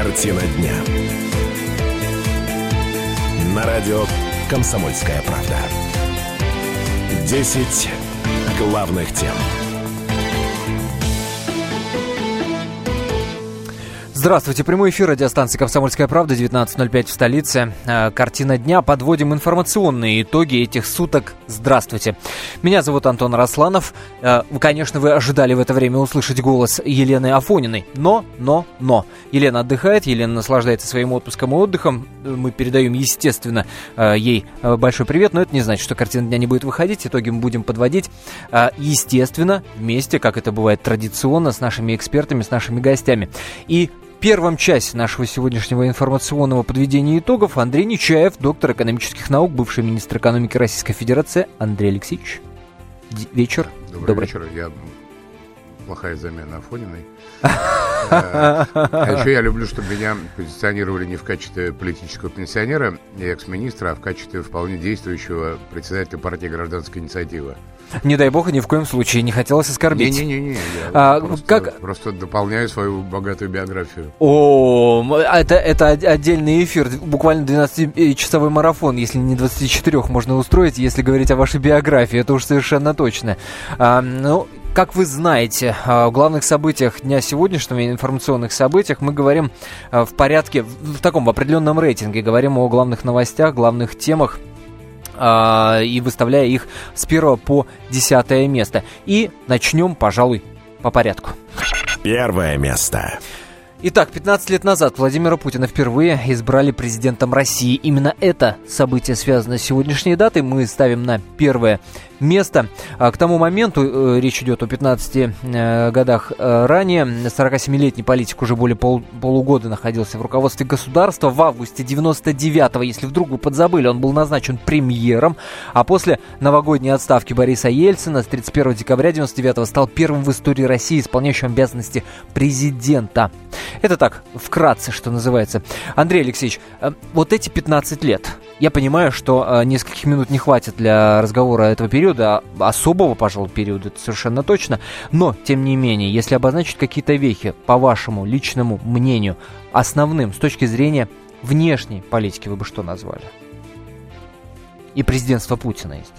Картина дня. На радио «Комсомольская правда». 10 главных тем. Здравствуйте, прямой эфир радиостанции «Комсомольская правда», 19:05 в столице. Картина дня. Подводим информационные итоги этих суток. Здравствуйте. Меня зовут Антон Росланов. Конечно, вы ожидали в это время услышать голос Елены Афониной. Но. Елена отдыхает, Елена наслаждается своим отпуском и отдыхом. Мы передаем, естественно, ей большой привет, но это не значит, что картина дня не будет выходить. Итоги мы будем подводить, естественно, вместе, как это бывает традиционно, с нашими экспертами, с нашими гостями. И в первом часе нашего сегодняшнего информационного подведения итогов Андрей Нечаев, доктор экономических наук, бывший министр экономики Российской Федерации. Андрей Алексеевич, вечер. Добрый вечер. Я плохая замена Афониной. А еще я люблю, чтобы меня позиционировали не в качестве политического пенсионера и экс-министра, а в качестве вполне действующего председателя партии «Гражданская инициатива». Не дай бог, и ни в коем случае не хотелось оскорбить. Не-не-не, я просто дополняю свою богатую биографию. Это отдельный эфир, буквально 12-часовой марафон, если не 24 можно устроить, если говорить о вашей биографии, это уж совершенно точно. Как вы знаете, о главных событиях дня сегодняшнего, информационных событиях, мы говорим в порядке, в таком определенном рейтинге, говорим о главных новостях, главных темах, и выставляя их с 1 по 10 место. И начнем, пожалуй, по порядку. Первое место. Итак, 15 лет назад Владимира Путина впервые избрали президентом России. Именно это событие связано с сегодняшней датой. Мы ставим на первое место. К тому моменту, речь идет о 15 годах ранее, 47-летний политик уже более полугода находился в руководстве государства. В августе 99-го, если вдруг вы подзабыли, он был назначен премьером. А после новогодней отставки Бориса Ельцина с 31 декабря 99-го стал первым в истории России исполняющим обязанности президента. Это так, вкратце, что называется. Андрей Алексеевич, вот эти 15 лет, я понимаю, что нескольких минут не хватит для разговора этого периода, особого, пожалуй, периода, это совершенно точно, но, тем не менее, если обозначить какие-то вехи, по вашему личному мнению, основным с точки зрения внешней политики, вы бы что назвали? И президентства Путина, естественно.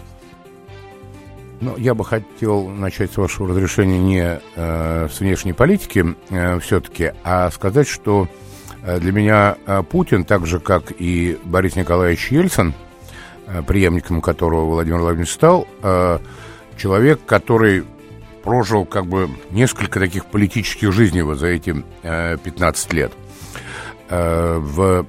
Я бы хотел начать, с вашего разрешения, не с внешней политики все-таки, а сказать, что для меня Путин, так же, как и Борис Николаевич Ельцин, преемником которого Владимир Владимирович стал, человек, который прожил несколько таких политических жизней за эти 15 лет. В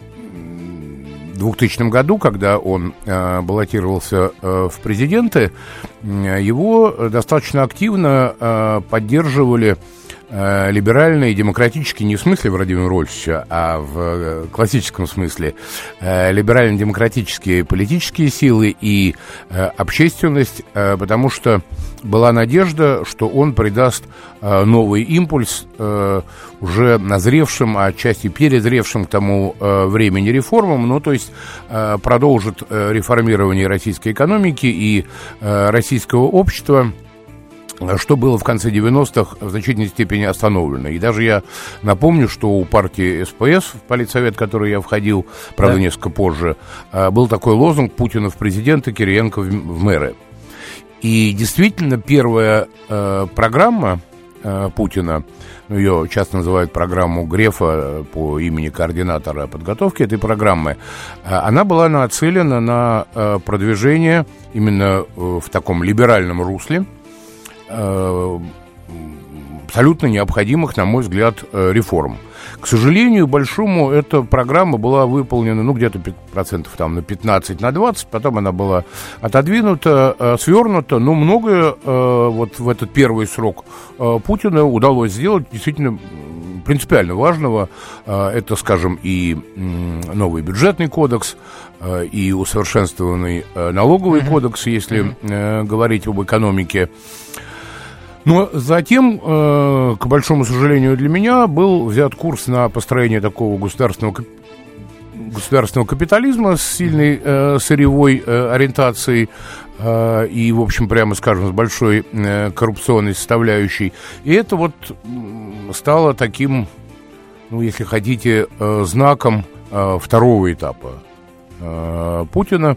2000 году, когда он баллотировался в президенты, его достаточно активно поддерживали либеральные и демократические, не в смысле Владимира Вольфовича, а в классическом смысле, либерально-демократические политические силы и общественность, потому что была надежда, что он придаст новый импульс уже назревшим, а отчасти перезревшим к тому времени реформам, то есть продолжит реформирование российской экономики и российского общества, что было в конце 90-х в значительной степени остановлено. И даже я напомню, что у партии СПС, в политсовет, в который я входил, правда, несколько позже, был такой лозунг «Путина в президенты, Кириенко в мэры». И действительно, первая программа Путина, ее часто называют программу Грефа по имени координатора подготовки этой программы, она была нацелена на продвижение именно в таком либеральном русле абсолютно необходимых, на мой взгляд, реформ. К сожалению, большому, эта программа была выполнена, где-то процентов на 15, на 20, потом она была отодвинута, свернута, но многое вот в этот первый срок Путина удалось сделать действительно принципиально важного. Это, скажем, и новый бюджетный кодекс, и усовершенствованный налоговый кодекс, если говорить об экономике. Но затем, к большому сожалению для меня, был взят курс на построение такого государственного капитализма с сильной сырьевой ориентацией и, в общем, прямо скажем, с большой коррупционной составляющей. И это вот стало таким, если хотите, знаком второго этапа Путина.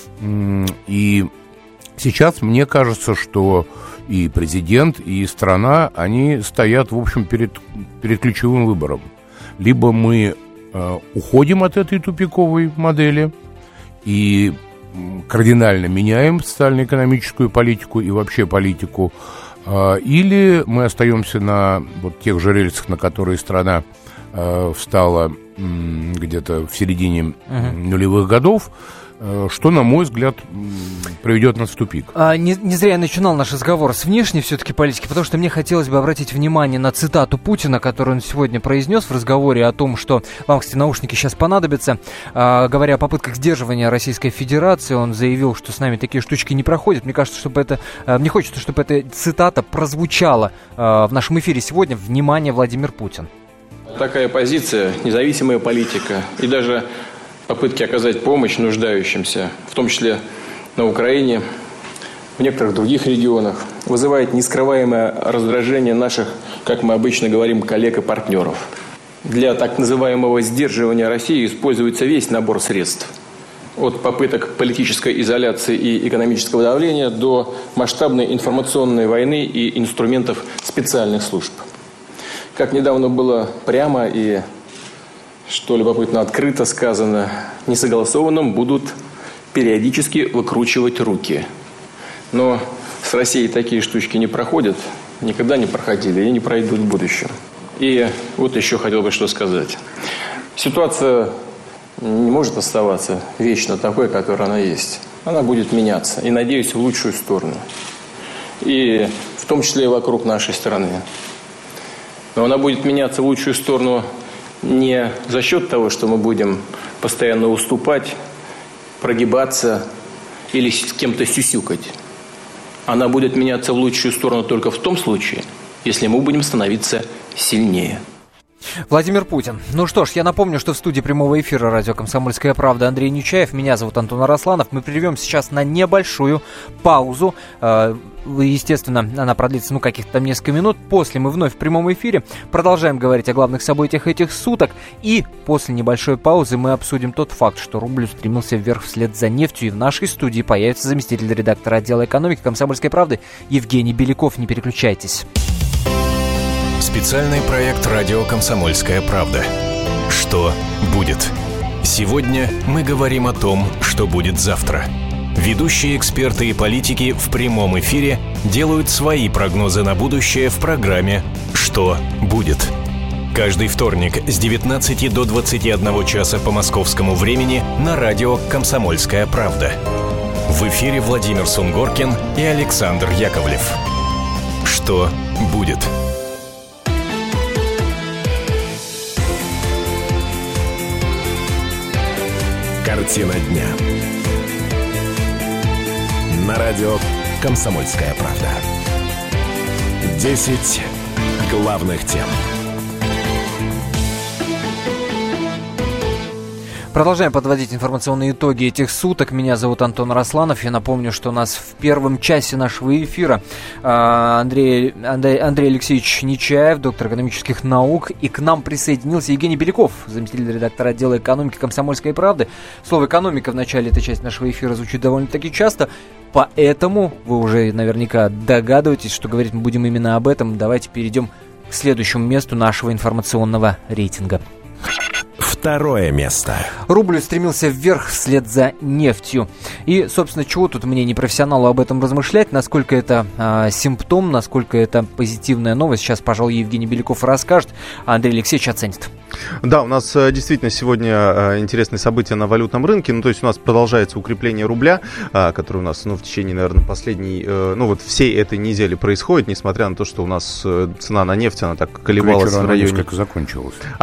И сейчас мне кажется, что и президент, и страна, они стоят, в общем, перед ключевым выбором. Либо мы уходим от этой тупиковой модели и кардинально меняем социально-экономическую политику и вообще политику, или мы остаемся на вот тех же рельсах, на которые страна встала где-то в середине нулевых годов, что, на мой взгляд, приведет нас в тупик. Не зря я начинал наш разговор с внешней все-таки политики, потому что мне хотелось бы обратить внимание на цитату Путина, которую он сегодня произнес в разговоре о том, что вам, кстати, наушники сейчас понадобятся. Говоря о попытках сдерживания Российской Федерации, он заявил, что с нами такие штучки не проходят. Мне кажется, мне хочется, чтобы эта цитата прозвучала в нашем эфире сегодня. Внимание, Владимир Путин. Такая позиция, независимая политика и даже попытки оказать помощь нуждающимся, в том числе на Украине, в некоторых других регионах, вызывает нескрываемое раздражение наших, как мы обычно говорим, коллег и партнеров. Для так называемого сдерживания России используется весь набор средств. От попыток политической изоляции и экономического давления до масштабной информационной войны и инструментов специальных служб. Как недавно было прямо и, что любопытно, открыто сказано, несогласованным будут периодически выкручивать руки. Но с Россией такие штучки не проходят, никогда не проходили и не пройдут в будущем. И вот еще хотел бы что сказать. Ситуация не может оставаться вечно такой, которой она есть. Она будет меняться, и, надеюсь, в лучшую сторону. И в том числе и вокруг нашей страны. Но она будет меняться в лучшую сторону не за счет того, что мы будем постоянно уступать, прогибаться или с кем-то сюсюкать. Она будет меняться в лучшую сторону только в том случае, если мы будем становиться сильнее. Владимир Путин. Ну что ж, я напомню, что в студии прямого эфира радио «Комсомольская правда» Андрей Нечаев. Меня зовут Антон Арасланов. Мы прервем сейчас на небольшую паузу. Естественно, она продлится, каких-то там несколько минут. После мы вновь в прямом эфире продолжаем говорить о главных событиях этих суток. И после небольшой паузы мы обсудим тот факт, что рубль устремился вверх вслед за нефтью. И в нашей студии появится заместитель редактора отдела экономики «Комсомольской правды» Евгений Беляков. Не переключайтесь. Специальный проект «Радио Комсомольская правда». Что будет? Сегодня мы говорим о том, что будет завтра. Ведущие эксперты и политики в прямом эфире делают свои прогнозы на будущее в программе «Что будет?». Каждый вторник с 19 до 21 часа по московскому времени на радио «Комсомольская правда». В эфире Владимир Сунгоркин и Александр Яковлев. Что будет? Картина дня. На радио «Комсомольская правда». 10 главных тем. Продолжаем подводить информационные итоги этих суток. Меня зовут Антон Арасланов. Я напомню, что у нас в первом часе нашего эфира Андрей Алексеевич Нечаев, доктор экономических наук. И к нам присоединился Евгений Беляков, заместитель редактора отдела экономики «Комсомольской правды». Слово «экономика» в начале этой части нашего эфира звучит довольно-таки часто. Поэтому вы уже наверняка догадываетесь, что говорить мы будем именно об этом. Давайте перейдем к следующему месту нашего информационного рейтинга. Второе место. Рубль устремился вверх вслед за нефтью. И, собственно, чего тут мне, непрофессионалу, об этом размышлять, насколько это симптом, насколько это позитивная новость. Сейчас, пожалуй, Евгений Беляков расскажет, а Андрей Алексеевич оценит. Да, у нас действительно сегодня интересные события на валютном рынке. То есть у нас продолжается укрепление рубля, которое у нас в течение, наверное, последней, всей этой недели происходит, несмотря на то, что у нас цена на нефть, она так колебалась в районе... несколько закончилась.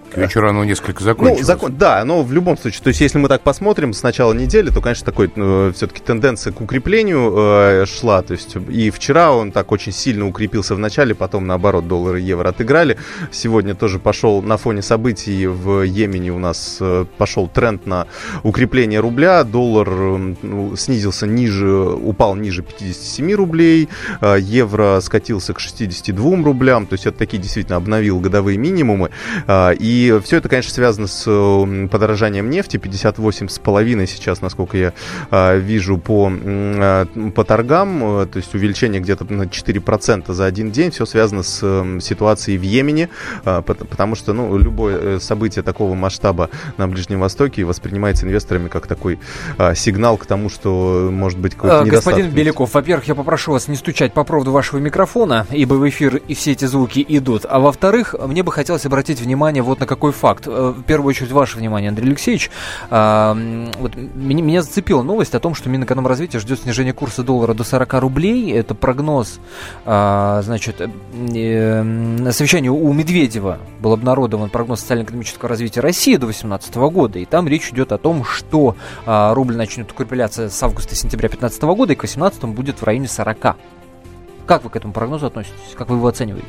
К вечеру оно несколько закончилось. Да, но в любом случае, то есть если мы так посмотрим с начала недели, то, конечно, такой все-таки тенденция к укреплению шла. То есть и вчера он так очень сильно укрепился в начале, потом, наоборот, доллар и евро отыграли. Сегодня тоже пошел на фоне событий в Йемене у нас пошел тренд на укрепление рубля. Доллар снизился упал ниже 57 рублей. Евро скатился к 62 рублям. То есть это такие действительно обновил годовые минимумы. И все это, конечно, связано с подорожанием нефти. 58,5 сейчас, насколько я вижу по торгам. То есть увеличение где-то на 4% за один день. Все связано с ситуацией в Йемене. Потому что любое событие такого масштаба на Ближнем Востоке воспринимается инвесторами как такой сигнал к тому, что может быть какой-то недостаток. Господин Беляков, во-первых, я попрошу вас не стучать по проводу вашего микрофона, ибо в эфир и все эти звуки идут. А во-вторых, мне бы хотелось обратить внимание вот на какой факт. В первую очередь, ваше внимание, Андрей Алексеевич. Вот меня зацепила новость о том, что Минэкономразвития ждет снижение курса доллара до 40 рублей. Это прогноз, значит, на совещании у Медведева был обнародован прогноз социально-экономического развития России до 2018 года. И там речь идет о том, что рубль начнет укрепляться с августа-сентября 2015 года и к 2018 будет в районе 40. Как вы к этому прогнозу относитесь? Как вы его оцениваете?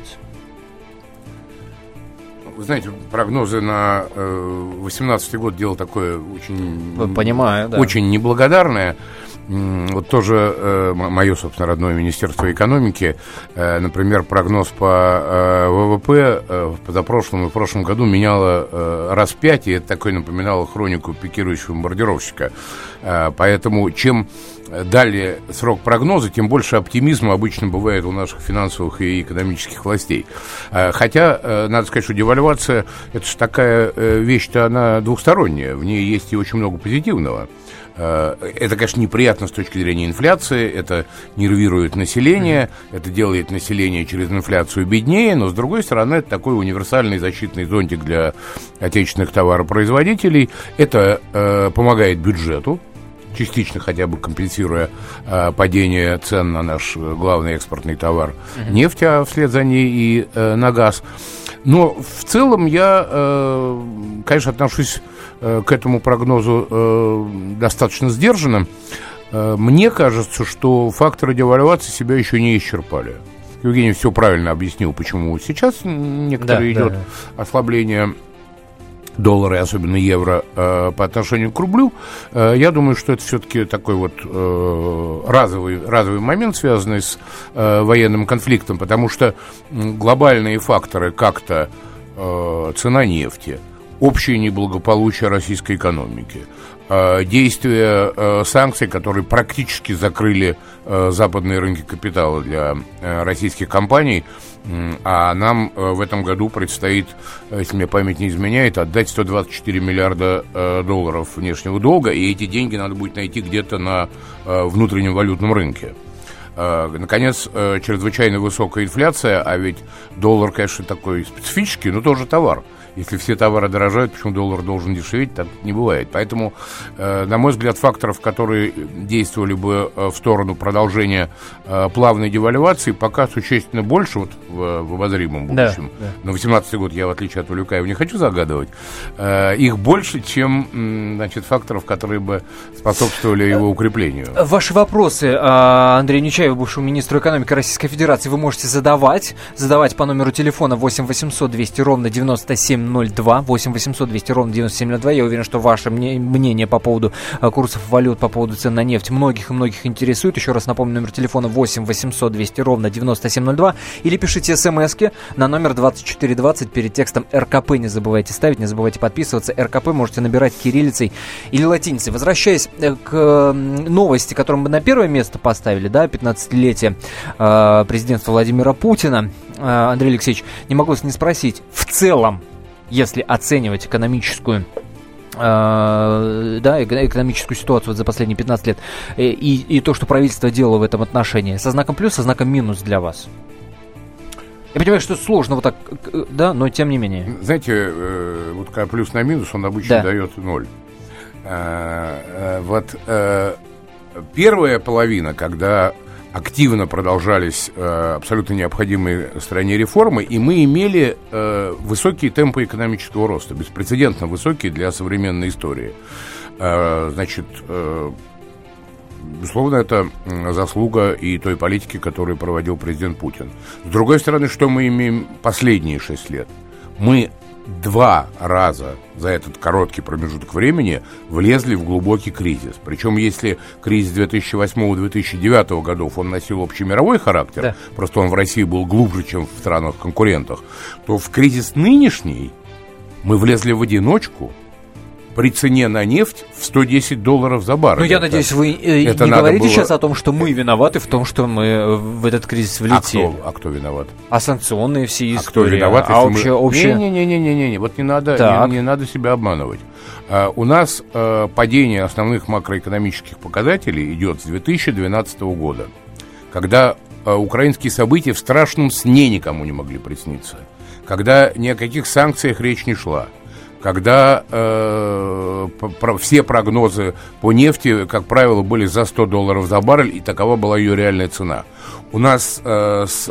Вы знаете, прогнозы на 2018 год дело такое очень, понимаю, да, очень неблагодарное. Вот тоже мое, собственно, родное Министерство экономики, например, прогноз по ВВП в позапрошлом и в прошлом году меняло раз в 5, и это такое напоминало хронику пикирующего бомбардировщика. Поэтому чем далее срок прогноза, тем больше оптимизма обычно бывает у наших финансовых и экономических властей. Хотя, надо сказать, что девальвация – это же такая вещь-то, она двухсторонняя, в ней есть и очень много позитивного. Это, конечно, неприятно с точки зрения инфляции, это нервирует население, это делает население через инфляцию беднее, но, с другой стороны, это такой универсальный защитный зонтик для отечественных товаропроизводителей, это помогает бюджету, частично хотя бы компенсируя падение цен на наш главный экспортный товар нефть, а вслед за ней и на газ. Но в целом я, конечно, отношусь к этому прогнозу достаточно сдержанно. Мне кажется, что факторы девальвации себя еще не исчерпали. Евгений все правильно объяснил, почему сейчас некоторые идет ослабление доллара, и особенно евро, по отношению к рублю. Я думаю, что это все-таки такой вот разовый момент, связанный с военным конфликтом, потому что глобальные факторы, как-то цена нефти, общее неблагополучие российской экономики, действия санкций, которые практически закрыли западные рынки капитала для российских компаний, а нам в этом году предстоит, если мне память не изменяет, отдать 124 миллиарда долларов внешнего долга, и эти деньги надо будет найти где-то на внутреннем валютном рынке. Наконец, чрезвычайно высокая инфляция, а ведь доллар, конечно, такой специфический, но тоже товар. Если все товары дорожают, почему доллар должен дешеветь, так не бывает. Поэтому, на мой взгляд, факторов, которые действовали бы в сторону продолжения плавной девальвации, пока существенно больше вот в обозримом будущем. Да. На 2018 год я, в отличие от Улюкаева, не хочу загадывать. Их больше, чем, значит, факторов, которые бы способствовали его укреплению. Ваши вопросы Андрею Нечаеву, бывшему министру экономики Российской Федерации, вы можете задавать по номеру телефона 8 800 200 ровно 9702, 8 800 200 ровно 9702. Я уверен, что ваше мнение по поводу курсов валют, по поводу цен на нефть многих интересует. Еще раз напомню, номер телефона 8 800 200 ровно 9702. Или пишите смски на номер 2420 перед текстом РКП. Не забывайте ставить, не забывайте подписываться. РКП можете набирать кириллицей или латиницей. Возвращаясь к новости, которую мы на первое место поставили, да, 15-летие президентства Владимира Путина. Андрей Алексеевич, не могу вас не спросить, в целом, если оценивать экономическую ситуацию за последние 15 лет и то, что правительство делало в этом отношении, со знаком плюс, со знаком минус для вас? Я понимаю, что сложно вот так, да, но тем не менее. Знаете, вот когда плюс на минус, он обычно дает 0. Вот первая половина, когда активно продолжались абсолютно необходимые стране реформы, и мы имели высокие темпы экономического роста, беспрецедентно высокие для современной истории. Значит, безусловно, это заслуга и той политики, которую проводил президент Путин. С другой стороны, что мы имеем последние 6 лет? Мы 2 раза за этот короткий промежуток времени влезли в глубокий кризис. Причем, если кризис 2008-2009 годов, он носил общемировой характер, да, просто он в России был глубже, чем в странах-конкурентах, то в кризис нынешний мы влезли в одиночку при цене на нефть в $110 за баррель. Ну, я надеюсь, вы не говорите сейчас о том, что мы виноваты в том, что мы в этот кризис влетели. А кто виноват? А санкционные все истории? Кто виноват? Общее... Не-не-не, вот не надо себя обманывать. У нас падение основных макроэкономических показателей идет с 2012 года, когда украинские события в страшном сне никому не могли присниться, когда ни о каких санкциях речь не шла, когда все прогнозы по нефти, как правило, были за $100 за баррель, и такова была ее реальная цена. У нас с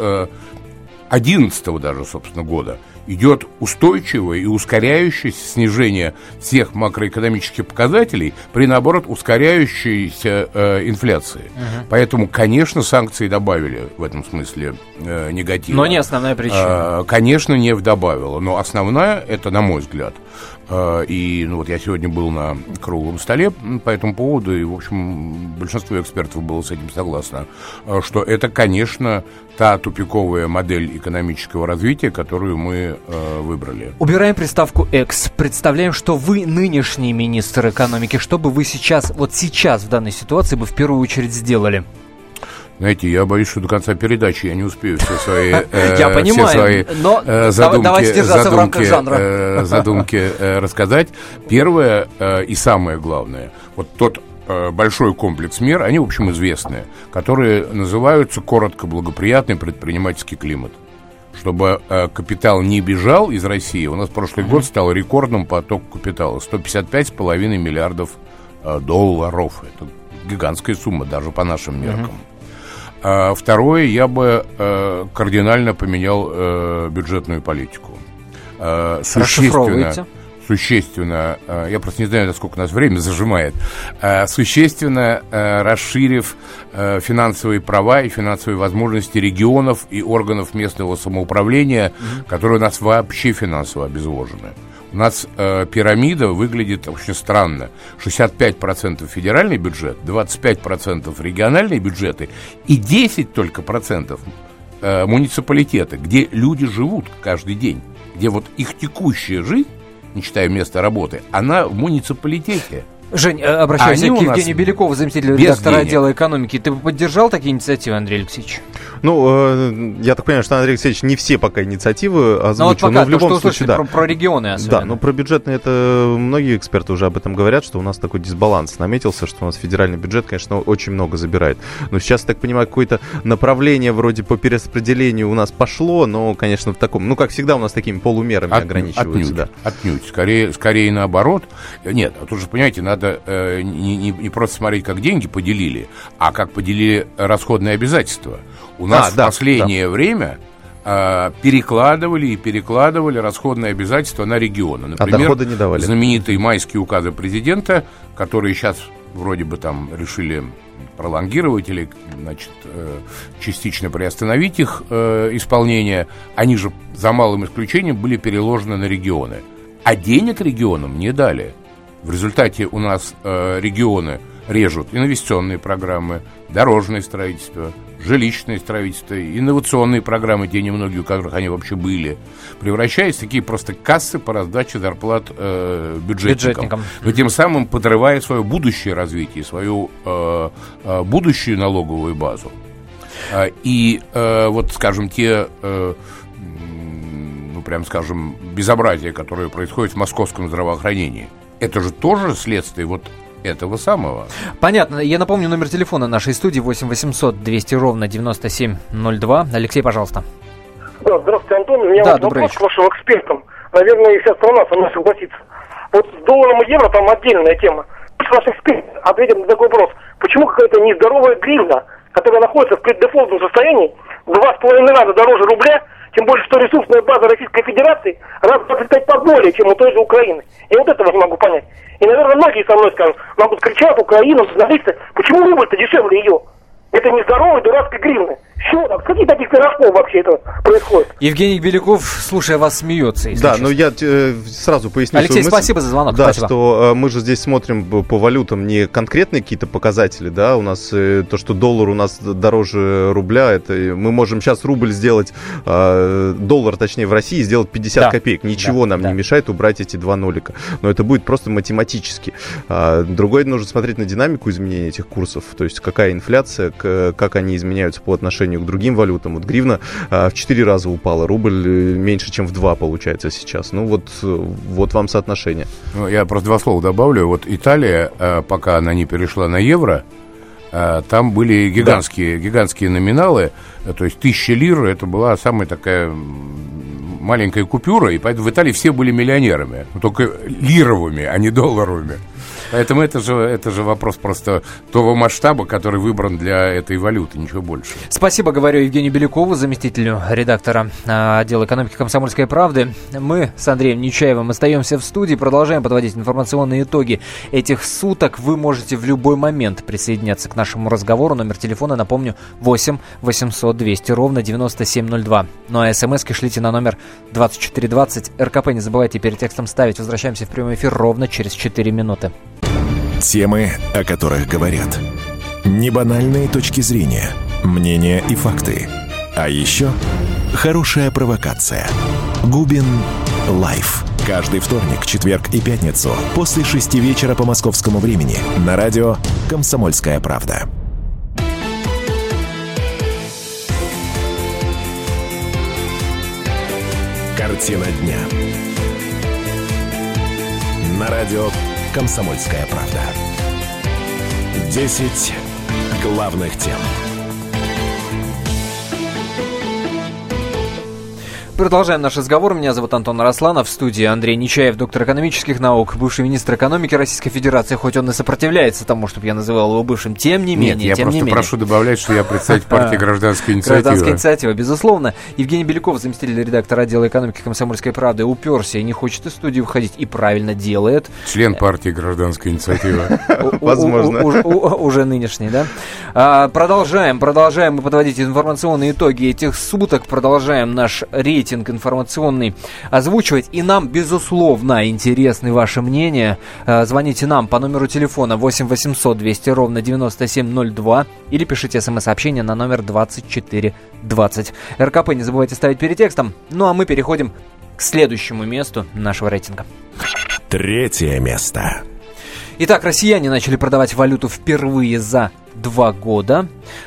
2011 даже, собственно, года идет устойчивое и ускоряющееся снижение всех макроэкономических показателей при, наоборот, ускоряющейся инфляции. Поэтому, конечно, санкции добавили в этом смысле негатива. Но не основная причина. Конечно, нефть добавила, но основная, это, на мой взгляд, и вот я сегодня был на круглом столе по этому поводу, и, в общем, большинство экспертов было с этим согласно, что это, конечно, та тупиковая модель экономического развития, которую мы выбрали. Убираем приставку «экс». Представляем, что вы нынешний министр экономики. Что бы вы сейчас, вот сейчас в данной ситуации бы в первую очередь сделали? Знаете, я боюсь, что до конца передачи я не успею все свои я понимаю, но давайте держаться в рамках жанра. Задумки рассказать. Первое и самое главное, вот тот большой комплекс мер, они, в общем, известные, которые называются коротко благоприятный предпринимательский климат. Чтобы капитал не бежал из России, у нас прошлый год стал рекордным потоком капитала. 155,5 миллиардов долларов. Это гигантская сумма даже по нашим меркам. Второе, я бы кардинально поменял бюджетную политику. Существенно, я просто не знаю, насколько нас время зажимает, существенно расширив финансовые права и финансовые возможности регионов и органов местного самоуправления, которые у нас вообще финансово обезвожены. У нас пирамида выглядит очень странно. 65% федеральный бюджет, 25% региональные бюджеты и 10 только процентов муниципалитеты, где люди живут каждый день, где вот их текущая жизнь, не считая места работы, она в муниципалитете. Жень, обращаюсь к Евгению Белякову, заместителю редактора отдела экономики. Ты бы поддержал такие инициативы, Андрей Алексеевич? Ну, я так понимаю, что Андрей Алексеевич не все пока инициативы озвучил, но в любом случае, да. Про регионы особенно. Да, но про бюджетные, это многие эксперты уже об этом говорят, что у нас такой дисбаланс наметился, что у нас федеральный бюджет, конечно, очень много забирает. Но сейчас, так понимаю, какое-то направление вроде по перераспределению у нас пошло, но, конечно, в таком, ну, как всегда, у нас такими полумерами ограничиваются. Отнюдь. Скорее наоборот. Нет, тут же, понимаете, надо не просто смотреть, как деньги поделили, а как поделили расходные обязательства. У нас в последнее время перекладывали расходные обязательства на регионы. Например, доходы не давали. Знаменитые майские указы президента, которые сейчас вроде бы там решили пролонгировать или, значит, частично приостановить их исполнение, они же, за малым исключением, были переложены на регионы. А денег регионам не дали. В результате у нас регионы режут инвестиционные программы, дорожное строительство, жилищное строительство, инновационные программы, те немногие, у которых они вообще были, превращаясь в такие просто кассы по раздаче зарплат бюджетникам. Но тем самым подрывая свое будущее развитие, свою будущую налоговую базу. И вот, скажем, те... прям скажем, безобразие, которое происходит в московском здравоохранении. Это же тоже следствие вот этого самого. Понятно. Я напомню номер телефона нашей студии 8 800 200 ровно 9702. Алексей, пожалуйста. Да, здравствуйте, Антон. У меня вопрос к вашим экспертам. Наверное, вся страна со мной согласится. Вот с долларом и евро там отдельная тема. Ваш эксперт ответит на такой вопрос. Почему какая-то нездоровая гривна которая находится в преддефолтном состоянии, 2,5 раза дороже рубля, тем более, что ресурсная база Российской Федерации раз в 25 поболее, чем у той же Украины. Я вот этого не могу понять. И, наверное, многие со мной скажут, могут кричать Украину, журналисты, почему рубль-то дешевле ее? Это нездоровая дурацкая гривна. Что там? Какие таких пирожков вообще это происходит? Евгений Беляков, слушая вас, смеется. Да, но я сразу поясню. Алексей, спасибо за звонок. Да, спасибо. Что мы же здесь смотрим по валютам не конкретные какие-то показатели, да, у нас то, что доллар у нас дороже рубля, это мы можем сейчас рубль сделать, доллар, точнее, в России сделать 50 копеек. Ничего нам не мешает убрать эти два нолика. Но это будет просто математически. Другое, нужно смотреть на динамику изменения этих курсов, то есть какая инфляция, как они изменяются по отношению к другим валютам. Вот гривна в 4 раза упала, рубль меньше, чем в 2 получается сейчас. Ну вот вам соотношение. Ну, я просто 2 слова добавлю. Вот Италия, пока она не перешла на евро, там были гигантские номиналы, то есть 1000 лир, это была самая такая маленькая купюра, и поэтому в Италии все были миллионерами, только лировыми, а не долларовыми. Поэтому это же вопрос просто того масштаба, который выбран для этой валюты, ничего больше. Спасибо, говорю Евгению Белякову, заместителю редактора отдела экономики «Комсомольской правды». Мы с Андреем Нечаевым остаемся в студии, продолжаем подводить информационные итоги этих суток. Вы можете в любой момент присоединяться к нашему разговору. Номер телефона, напомню, 8 800 200 ровно 9702. Ну а смс-ки шлите на номер 2420. РКП не забывайте перед текстом ставить. Возвращаемся в прямой эфир ровно через 4 минуты. Темы, о которых говорят. Небанальные точки зрения, мнения и факты. А еще хорошая провокация. Губин Лайф. Каждый вторник, четверг и пятницу после 6 вечера по московскому времени на радио «Комсомольская правда». Картина дня. На радио «Комсомольская правда». 10 главных тем. Продолжаем наш разговор. Меня зовут Антон Арасланов. В студии Андрей Нечаев, доктор экономических наук, бывший министр экономики Российской Федерации. Хоть он и сопротивляется тому, чтобы я называл его бывшим, тем не менее. Нет, я просто прошу добавлять, что я представитель партии «Гражданская инициатива». «Гражданская инициатива», безусловно. Евгений Беляков, заместитель редактора отдела экономики «Комсомольской правды», уперся и не хочет из студии выходить, и правильно делает. Член партии «Гражданская инициатива». Возможно. Уже нынешний, да? Продолжаем мы подводить информационные итоги этих суток. Продолжаем наш рейтинг информационный озвучивать. И нам, безусловно, интересны ваши мнения. Звоните нам по номеру телефона 8 800 200 ровно 9702 или пишите смс-сообщение на номер 2420. РКП не забывайте ставить перед текстом. Ну а мы переходим к следующему месту нашего рейтинга. 3 место. Итак, россияне начали продавать валюту впервые за 2 года.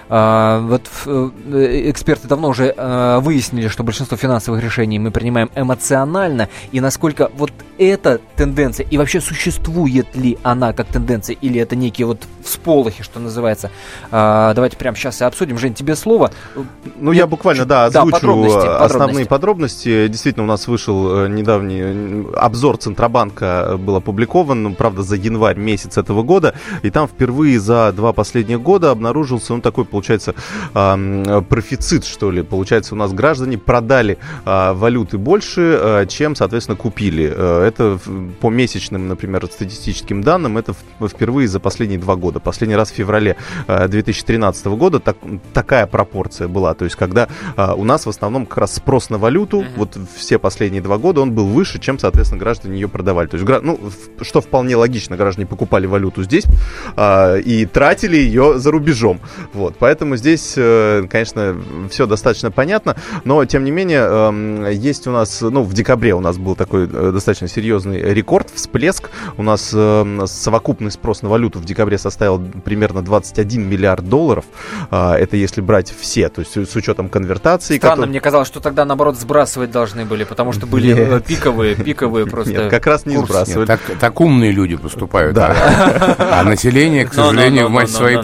Эксперты давно уже выяснили, что большинство финансовых решений мы принимаем эмоционально, и насколько вот эта тенденция, и вообще существует ли она как тенденция, или это некие вот всполохи, что называется. Давайте прямо сейчас и обсудим. Жень, тебе слово. Ну, я буквально, озвучу основные подробности. Действительно, у нас вышел недавний обзор Центробанка, был опубликован, правда, за январь месяц этого года, и там впервые за 2 последних года обнаружился, такой, получается, профицит, что ли. Получается, у нас граждане продали валюты больше, чем, соответственно, купили. Это по месячным, например, статистическим данным, это впервые за последние 2 года. Последний раз в феврале 2013 года такая пропорция была. То есть, когда у нас в основном как раз спрос на валюту, вот все последние 2 года он был выше, чем, соответственно, граждане ее продавали. То есть, что вполне логично, граждане покупали валюту здесь и тратили ее за рубежом. Вот. Поэтому здесь, конечно, все достаточно понятно, но, тем не менее, есть у нас, в декабре у нас был такой достаточно серьезный рекорд, всплеск. У нас совокупный спрос на валюту в декабре составил примерно 21 миллиард долларов. Это если брать все, то есть с учетом конвертации. Странно, мне казалось, что тогда, наоборот, сбрасывать должны были, потому что были пиковые просто. Нет, как раз не сбрасывали. Так умные люди поступают. Да. А население, к сожалению, в мать своих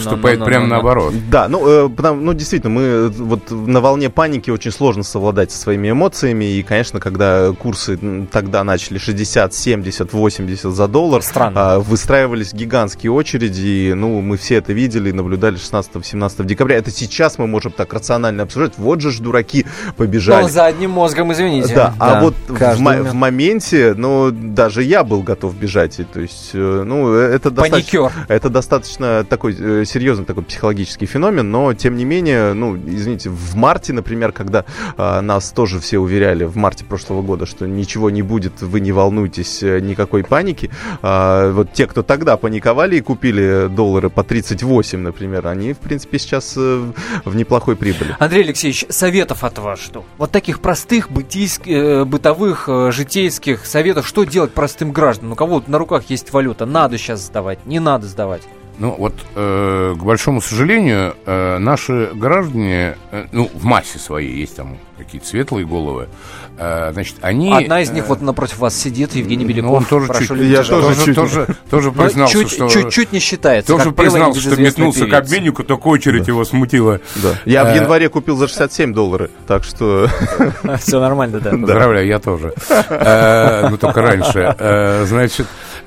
поступает прямо наоборот. Да, действительно, мы вот на волне паники очень сложно совладать со своими эмоциями, и, конечно, когда курсы тогда начали 60, 70, 80 за доллар, выстраивались гигантские очереди, и, мы все это видели, наблюдали 16-17 декабря. Это сейчас мы можем так рационально обсуждать, вот же побежали. За одним мозгом, извините. Да, а вот в моменте, даже я был готов бежать, то есть, это достаточно такой серьезный такой психологический феномен, но, тем не менее, извините, в марте, например, когда нас тоже все уверяли, в марте прошлого года, что ничего не будет, вы не волнуйтесь, никакой паники, вот те, кто тогда паниковали и купили доллары по 38, например, они, в принципе, сейчас в неплохой прибыли. Андрей Алексеевич, советов от вас что? Вот таких простых бытовых, житейских советов, что делать простым гражданам? У кого на руках есть валюта, надо сейчас сдавать, не надо сдавать? К большому сожалению, наши граждане, в массе своей, есть там какие-то светлые головы, они... Одна из них вот напротив вас сидит, Евгений Беляков. Он тоже тоже признался, что... Чуть-чуть не считается. Тоже признался, что метнулся к обменнику, только очередь его смутила. Да. Я в январе купил за $67, так что... Все нормально, да. Поздравляю, я тоже. Только раньше. Значит,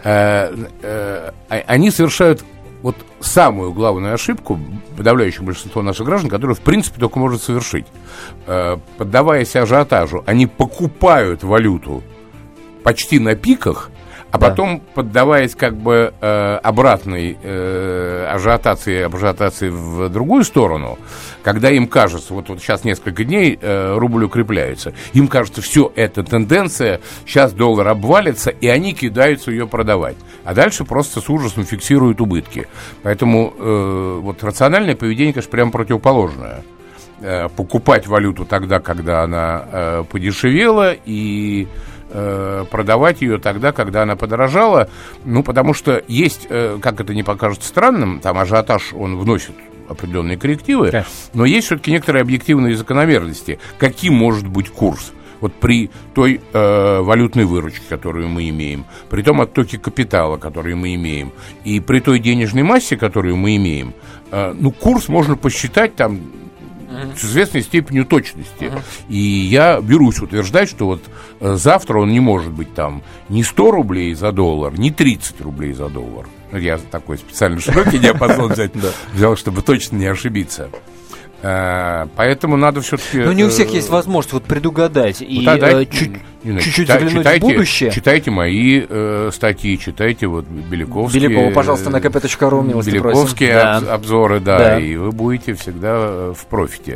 они совершают вот самую главную ошибку, подавляющее большинство наших граждан, которую, в принципе, только может совершить. Поддаваясь ажиотажу, они покупают валюту почти на пиках, а потом, поддаваясь обратной ажиотации в другую сторону, когда им кажется, вот сейчас несколько дней рубль укрепляется, им кажется, все, это тенденция, сейчас доллар обвалится, и они кидаются ее продавать. А дальше просто с ужасом фиксируют убытки. Поэтому рациональное поведение, конечно, прямо противоположное. Покупать валюту тогда, когда она подешевела, и продавать ее тогда, когда она подорожала, потому что есть, как это не покажется странным, там ажиотаж, он вносит определенные коррективы, но есть все-таки некоторые объективные закономерности. Каким может быть курс? Вот при той валютной выручке, которую мы имеем, при том оттоке капитала, который мы имеем, и при той денежной массе, которую мы имеем, курс можно посчитать там с известной степенью точности. И я берусь утверждать, что завтра он не может быть там ни 100 рублей за доллар, ни 30 рублей за доллар. Я такой специально широкий диапазон взял, чтобы точно не ошибиться. Поэтому надо все-таки... Но не у всех есть возможность предугадать и чуть-чуть заглянуть в будущее. Читайте мои статьи, читайте Беляковские... Белякова, пожалуйста, на kp.ru, милости просим. Беляковские обзоры, и вы будете всегда в профите.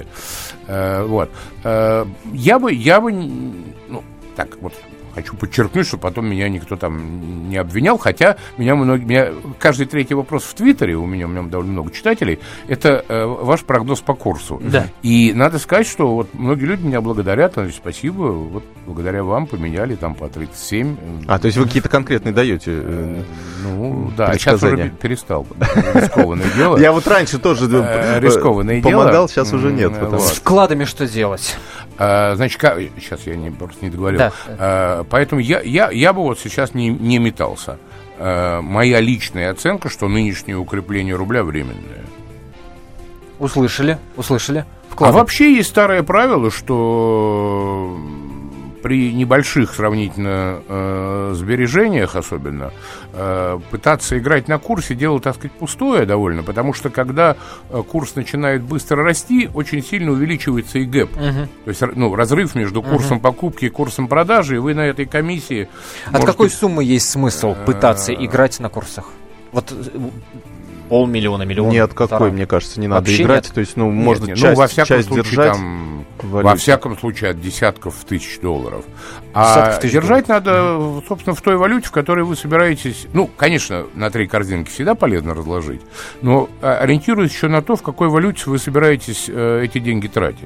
Я бы хочу подчеркнуть, что потом меня никто там не обвинял, хотя меня каждый третий вопрос в Твиттере, у меня довольно много читателей, это ваш прогноз по курсу. Да. И надо сказать, что многие люди меня благодарят, спасибо, благодаря вам поменяли там по 37. То есть вы какие-то конкретные даете сейчас уже перестал. Рискованное дело. Я раньше тоже рискованное помогал, сейчас уже нет. С вкладами что делать? Значит, сейчас я просто не договорил. Поэтому я бы сейчас не метался. Моя личная оценка, что нынешнее укрепление рубля временное. Услышали. Вклады. А вообще есть старое правило, что при небольших сравнительно сбережениях особенно пытаться играть на курсе дело, так сказать, пустое довольно, потому что когда курс начинает быстро расти, очень сильно увеличивается и гэп. То есть разрыв между курсом покупки и курсом продажи, и вы на этой комиссии... От какой суммы есть смысл пытаться играть на курсах? Полмиллиона, миллион? Ни от какой, мне кажется, не надо играть. Нет? То есть, можно часть держать. Во всяком случае, от десятков тысяч долларов. А держать надо, собственно, в той валюте, в которой вы собираетесь... конечно, на 3 корзинки всегда полезно разложить, но ориентируясь еще на то, в какой валюте вы собираетесь эти деньги тратить.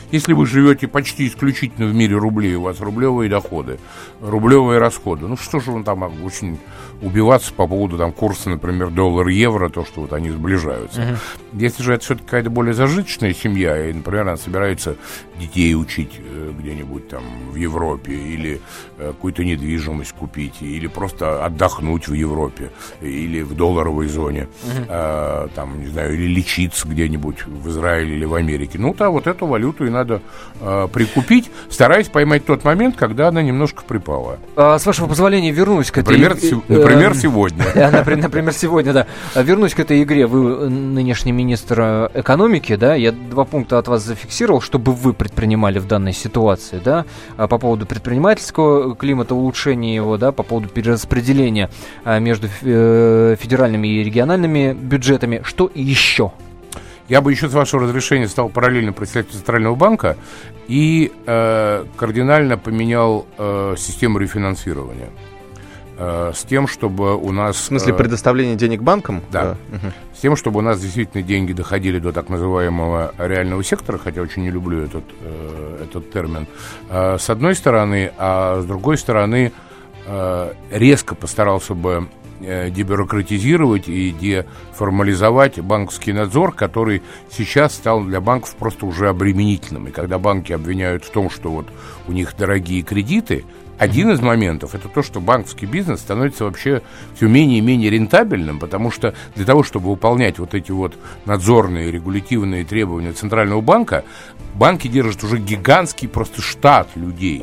Если вы живете почти исключительно в мире рублей, у вас рублевые доходы, рублевые расходы, ну что же он там очень убиваться по поводу там курса, например, доллар-евро, то, что вот они сближаются. Если же это все-таки какая-то более зажиточная семья, и, например, она собирается детей учить где-нибудь там в Европе, или какую-то недвижимость купить, или просто отдохнуть в Европе, или в долларовой зоне, там, не знаю, или лечиться где-нибудь в Израиле или в Америке. Ну, да, вот эту валюту и надо прикупить, стараясь поймать тот момент, когда она немножко припала. С вашего позволения вернусь к этой... Например, сегодня. Например, сегодня, да. Вернусь к этой игре. Вы нынешний министр экономики, да? Я 2 пункта от вас зафиксировал, чтобы вы предпринимали в данной ситуации, да? По поводу предпринимательского климата, улучшения его, да? По поводу перераспределения между федеральными и региональными бюджетами. Что еще? Я бы еще, с вашего разрешения, стал параллельно председателем Центрального банка и кардинально поменял систему рефинансирования. С тем, чтобы у нас... В смысле предоставления денег банкам? Да. С тем, чтобы у нас действительно деньги доходили до так называемого реального сектора, хотя очень не люблю этот термин, с одной стороны, а с другой стороны резко постарался бы дебюрократизировать и деформализовать банковский надзор, который сейчас стал для банков просто уже обременительным. И когда банки обвиняют в том, что вот у них дорогие кредиты, один из моментов — это то, что банковский бизнес становится вообще все менее и менее рентабельным, потому что для того, чтобы выполнять вот эти вот надзорные, регулятивные требования Центрального банка, банки держат уже гигантский просто штат людей.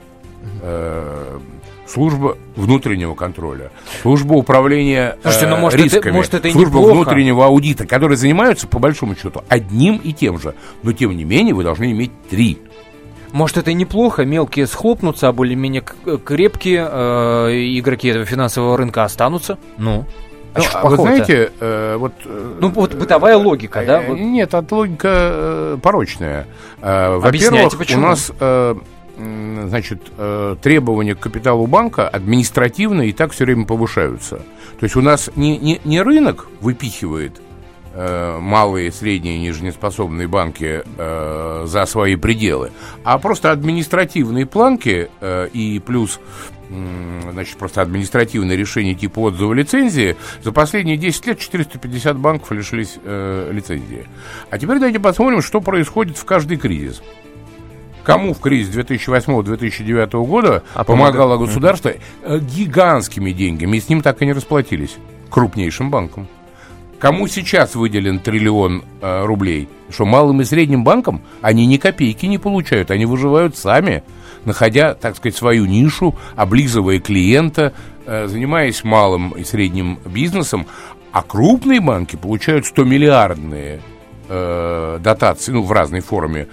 Служба внутреннего контроля, служба управления рисками, это служба неплохо. Внутреннего аудита, которые занимаются, по большому счету, одним и тем же. Но, тем не менее, вы должны иметь 3. Может, это и неплохо, мелкие схлопнутся, а более-менее крепкие игроки этого финансового рынка останутся. Вы знаете, вот бытовая логика, да? Нет, это логика порочная. Объясняйте, почему? У нас... требования к капиталу банка административно и так все время повышаются. То есть у нас не рынок выпихивает малые, средние, нижнеспособные банки за свои пределы, а просто административные планки и плюс просто административное решение типа отзыва лицензии. За последние 10 лет 450 банков лишились лицензии. А теперь давайте посмотрим, что происходит в каждый кризис. Кому в кризис 2008-2009 года помогало государство гигантскими деньгами, и с ним так и не расплатились, крупнейшим банкам. Кому сейчас выделен 1 триллион рублей? Что, малым и средним банкам они ни копейки не получают, они выживают сами, находя, так сказать, свою нишу, облизывая клиента, занимаясь малым и средним бизнесом, а крупные банки получают 100-миллиардные дотации, в разной форме,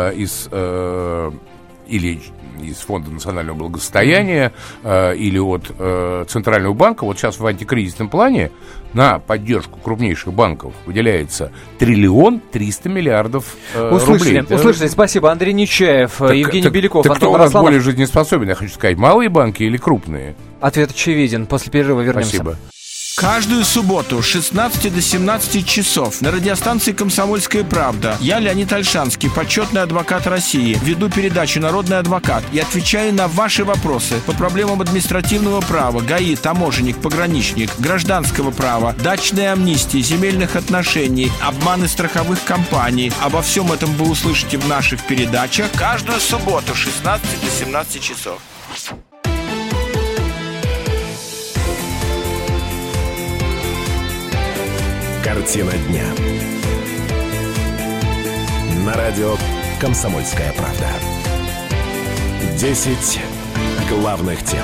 или из Фонда национального благосостояния, или от Центрального банка. Вот сейчас в антикризисном плане на поддержку крупнейших банков выделяется 1 300 000 000 рублей. Услышали. Спасибо. Андрей Нечаев, Евгений Беляков, Антон Антон Росланов. Кто у нас Росланов. более жизнеспособен, я хочу сказать, малые банки или крупные? Ответ очевиден. После перерыва вернемся. Спасибо. Каждую субботу с 16 до 17 часов на радиостанции «Комсомольская правда» я, Леонид Ольшанский, почетный адвокат России, веду передачу «Народный адвокат» и отвечаю на ваши вопросы по проблемам административного права, ГАИ, таможенник, пограничник, гражданского права, дачной амнистии, земельных отношений, обманы страховых компаний. Обо всем этом вы услышите в наших передачах каждую субботу с 16 до 17 часов. Картина дня. На радио «Комсомольская правда». 10 главных тем.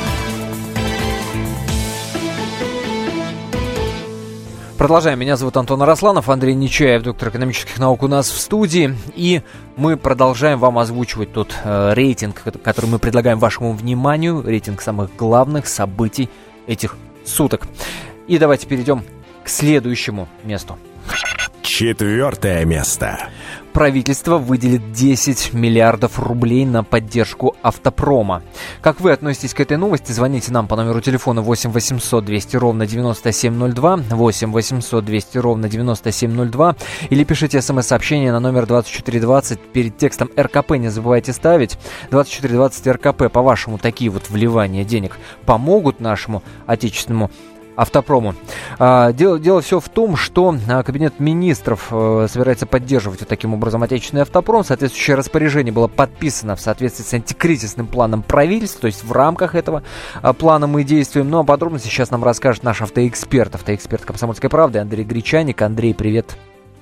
Продолжаем. Меня зовут Антон Росланов, Андрей Нечаев, доктор экономических наук, у нас в студии. И мы продолжаем вам озвучивать тот рейтинг, который мы предлагаем вашему вниманию. Рейтинг самых главных событий этих суток. И давайте перейдем к следующему месту. 4 место. Правительство выделит 10 миллиардов рублей на поддержку автопрома. Как вы относитесь к этой новости? Звоните нам по номеру телефона 8 800 200 ровно 9702, 8 800 200 ровно 9702, или пишите смс-сообщение на номер 2420. Перед текстом РКП не забывайте ставить. 2420 РКП. По-вашему, такие вот вливания денег помогут нашему отечественному автопрому? Дело все в том, что Кабинет министров собирается поддерживать вот таким образом отечественный автопром. Соответствующее распоряжение было подписано в соответствии с антикризисным планом правительства, то есть в рамках этого плана мы действуем. Ну а подробности сейчас нам расскажет наш автоэксперт «Комсомольской правды» Андрей Гречаник. Андрей, привет.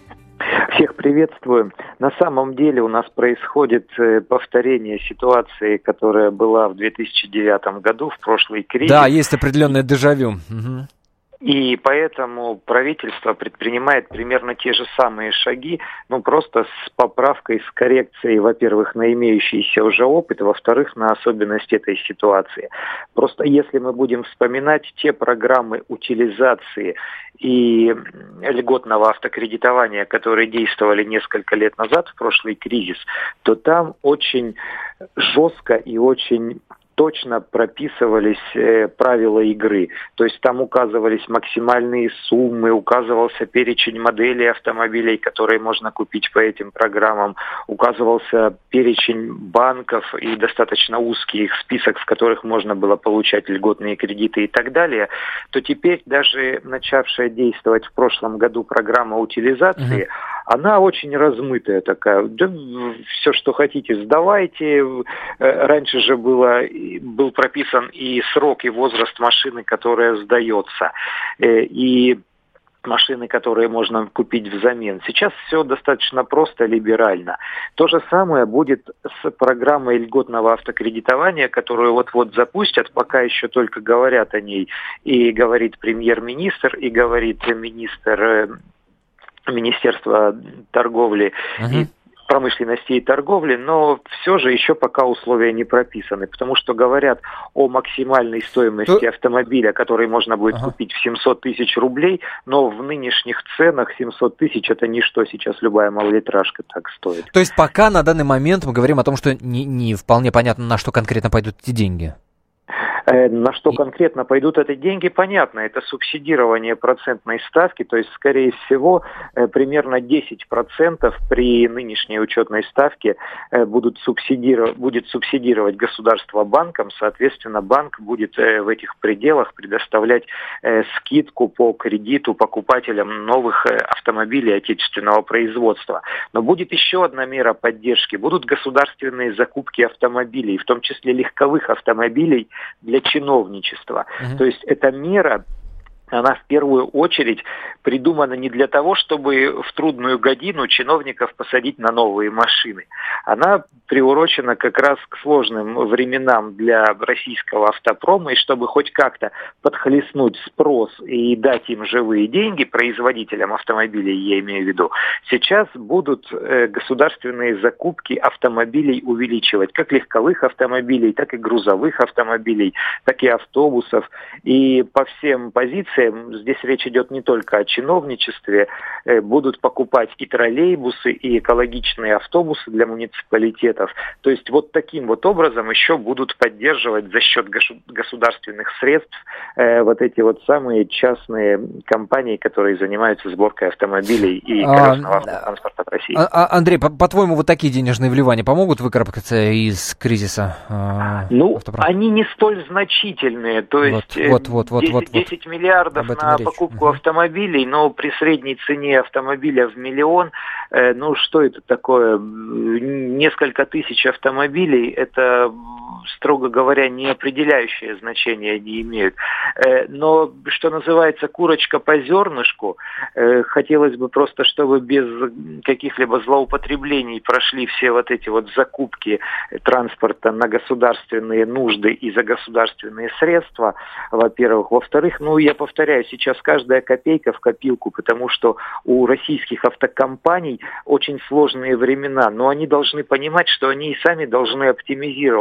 Всех приветствую. На самом деле у нас происходит повторение ситуации, которая была в 2009 году, в прошлый кризис. Да, есть определенное дежавю. Угу. И поэтому правительство предпринимает примерно те же самые шаги, просто с поправкой, с коррекцией, во-первых, на имеющийся уже опыт, во-вторых, на особенности этой ситуации. Просто если мы будем вспоминать те программы утилизации и льготного автокредитования, которые действовали несколько лет назад, в прошлый кризис, то там очень жестко и очень точно прописывались правила игры. То есть там указывались максимальные суммы, указывался перечень моделей автомобилей, которые можно купить по этим программам, указывался перечень банков и достаточно узкий их список, в которых можно было получать льготные кредиты и так далее, то теперь даже начавшая действовать в прошлом году программа утилизации, она очень размытая такая. Да, все, что хотите, сдавайте. Раньше же был прописан и срок, и возраст машины, которая сдается, и машины, которые можно купить взамен. Сейчас все достаточно просто, либерально. То же самое будет с программой льготного автокредитования, которую вот-вот запустят, пока еще только говорят о ней. И говорит премьер-министр, и говорит Министерства торговли и промышленности и торговли, но все же еще пока условия не прописаны, потому что говорят о максимальной стоимости автомобиля, который можно будет купить в 700 тысяч рублей, но в нынешних ценах 700 тысяч это ничто, сейчас любая малолитражка так стоит. То есть пока на данный момент мы говорим о том, что не вполне понятно, на что конкретно пойдут эти деньги. На что конкретно пойдут эти деньги, понятно. Это субсидирование процентной ставки, то есть, скорее всего, примерно 10% при нынешней учетной ставке будет субсидировать государство банкам. Соответственно, банк будет в этих пределах предоставлять скидку по кредиту покупателям новых автомобилей отечественного производства. Но будет еще одна мера поддержки. Будут государственные закупки автомобилей, в том числе легковых автомобилей, для чиновничества. То есть эта мера, она в первую очередь придумана не для того, чтобы в трудную годину чиновников посадить на новые машины. Она приурочена как раз к сложным временам для российского автопрома, и чтобы хоть как-то подхлестнуть спрос и дать им живые деньги, производителям автомобилей, я имею в виду, сейчас будут государственные закупки автомобилей увеличивать, как легковых автомобилей, так и грузовых автомобилей, так и автобусов. И по всем позициям, здесь речь идет не только о чиновничестве, будут покупать и троллейбусы, и экологичные автобусы для муниципалитетов. То есть вот таким вот образом еще будут поддерживать за счет государственных средств вот эти вот самые частные компании, которые занимаются сборкой автомобилей и колесного автотранспорта в России. Андрей, по-твоему, вот такие денежные вливания помогут выкарабкаться из кризиса? Они не столь значительные. То есть 10 миллиардов на покупку автомобилей, но при средней цене автомобиля в миллион, что это такое? Несколько тысяч автомобилей, это, строго говоря, не определяющее значение не имеют. Но, что называется, курочка по зернышку, хотелось бы просто, чтобы без каких-либо злоупотреблений прошли все вот эти вот закупки транспорта на государственные нужды и за государственные средства, во-первых. Во-вторых, я повторяю, сейчас каждая копейка в копилку, потому что у российских автокомпаний очень сложные времена, но они должны понимать, что они и сами должны оптимизироваться,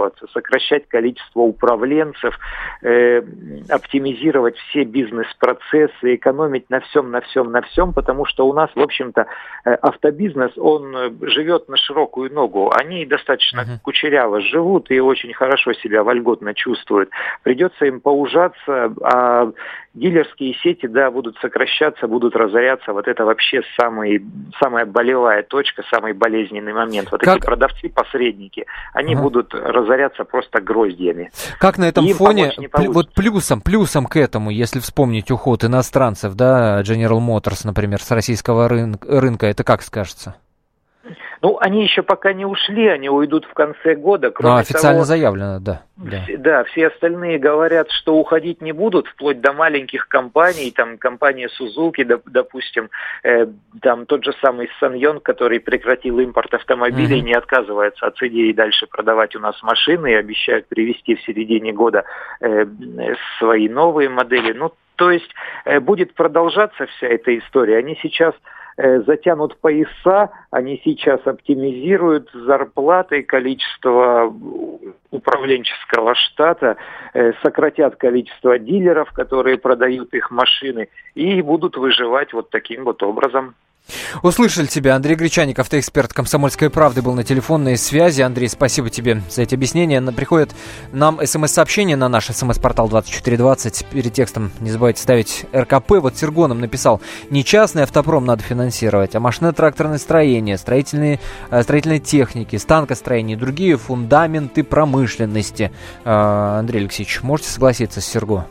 сокращать количество управленцев, оптимизировать все бизнес-процессы, экономить на всем, потому что у нас, в общем-то, автобизнес, он живет на широкую ногу. Они достаточно кучеряво живут и очень хорошо себя вольготно чувствуют. Придется им поужаться, а дилерские сети, да, будут сокращаться, будут разоряться. Вот это вообще самая болевая точка, самый болезненный момент. Вот эти продавцы-посредники, они будут разоряться просто гроздьями. Как на этом фоне, вот плюсом к этому, если вспомнить уход иностранцев, да, General Motors, например, с российского рынка, это как скажется? Ну, они еще пока не ушли, они уйдут в конце года. Кроме официально заявлено, да. Да, все остальные говорят, что уходить не будут, вплоть до маленьких компаний, там компания Suzuki, допустим, там тот же самый Sanyon, который прекратил импорт автомобилей, не отказывается от идеи дальше продавать у нас машины и обещают привезти в середине года свои новые модели. Ну, то есть будет продолжаться вся эта история. Они сейчас затянут пояса, они сейчас оптимизируют зарплаты, количество управленческого штата, сократят количество дилеров, которые продают их машины, и будут выживать вот таким вот образом. Услышали тебя. Андрей Гречаник, автоэксперт «Комсомольской правды», был на телефонной связи. Андрей, спасибо тебе за эти объяснения. Приходят нам смс-сообщения на наш смс-портал 2420. Перед текстом не забывайте ставить РКП. Вот Сергон нам написал: не частный автопром надо финансировать, а машино-тракторное строение, строительные техники, станкостроение и другие фундаменты промышленности. Андрей Алексеевич, можете согласиться с Серго?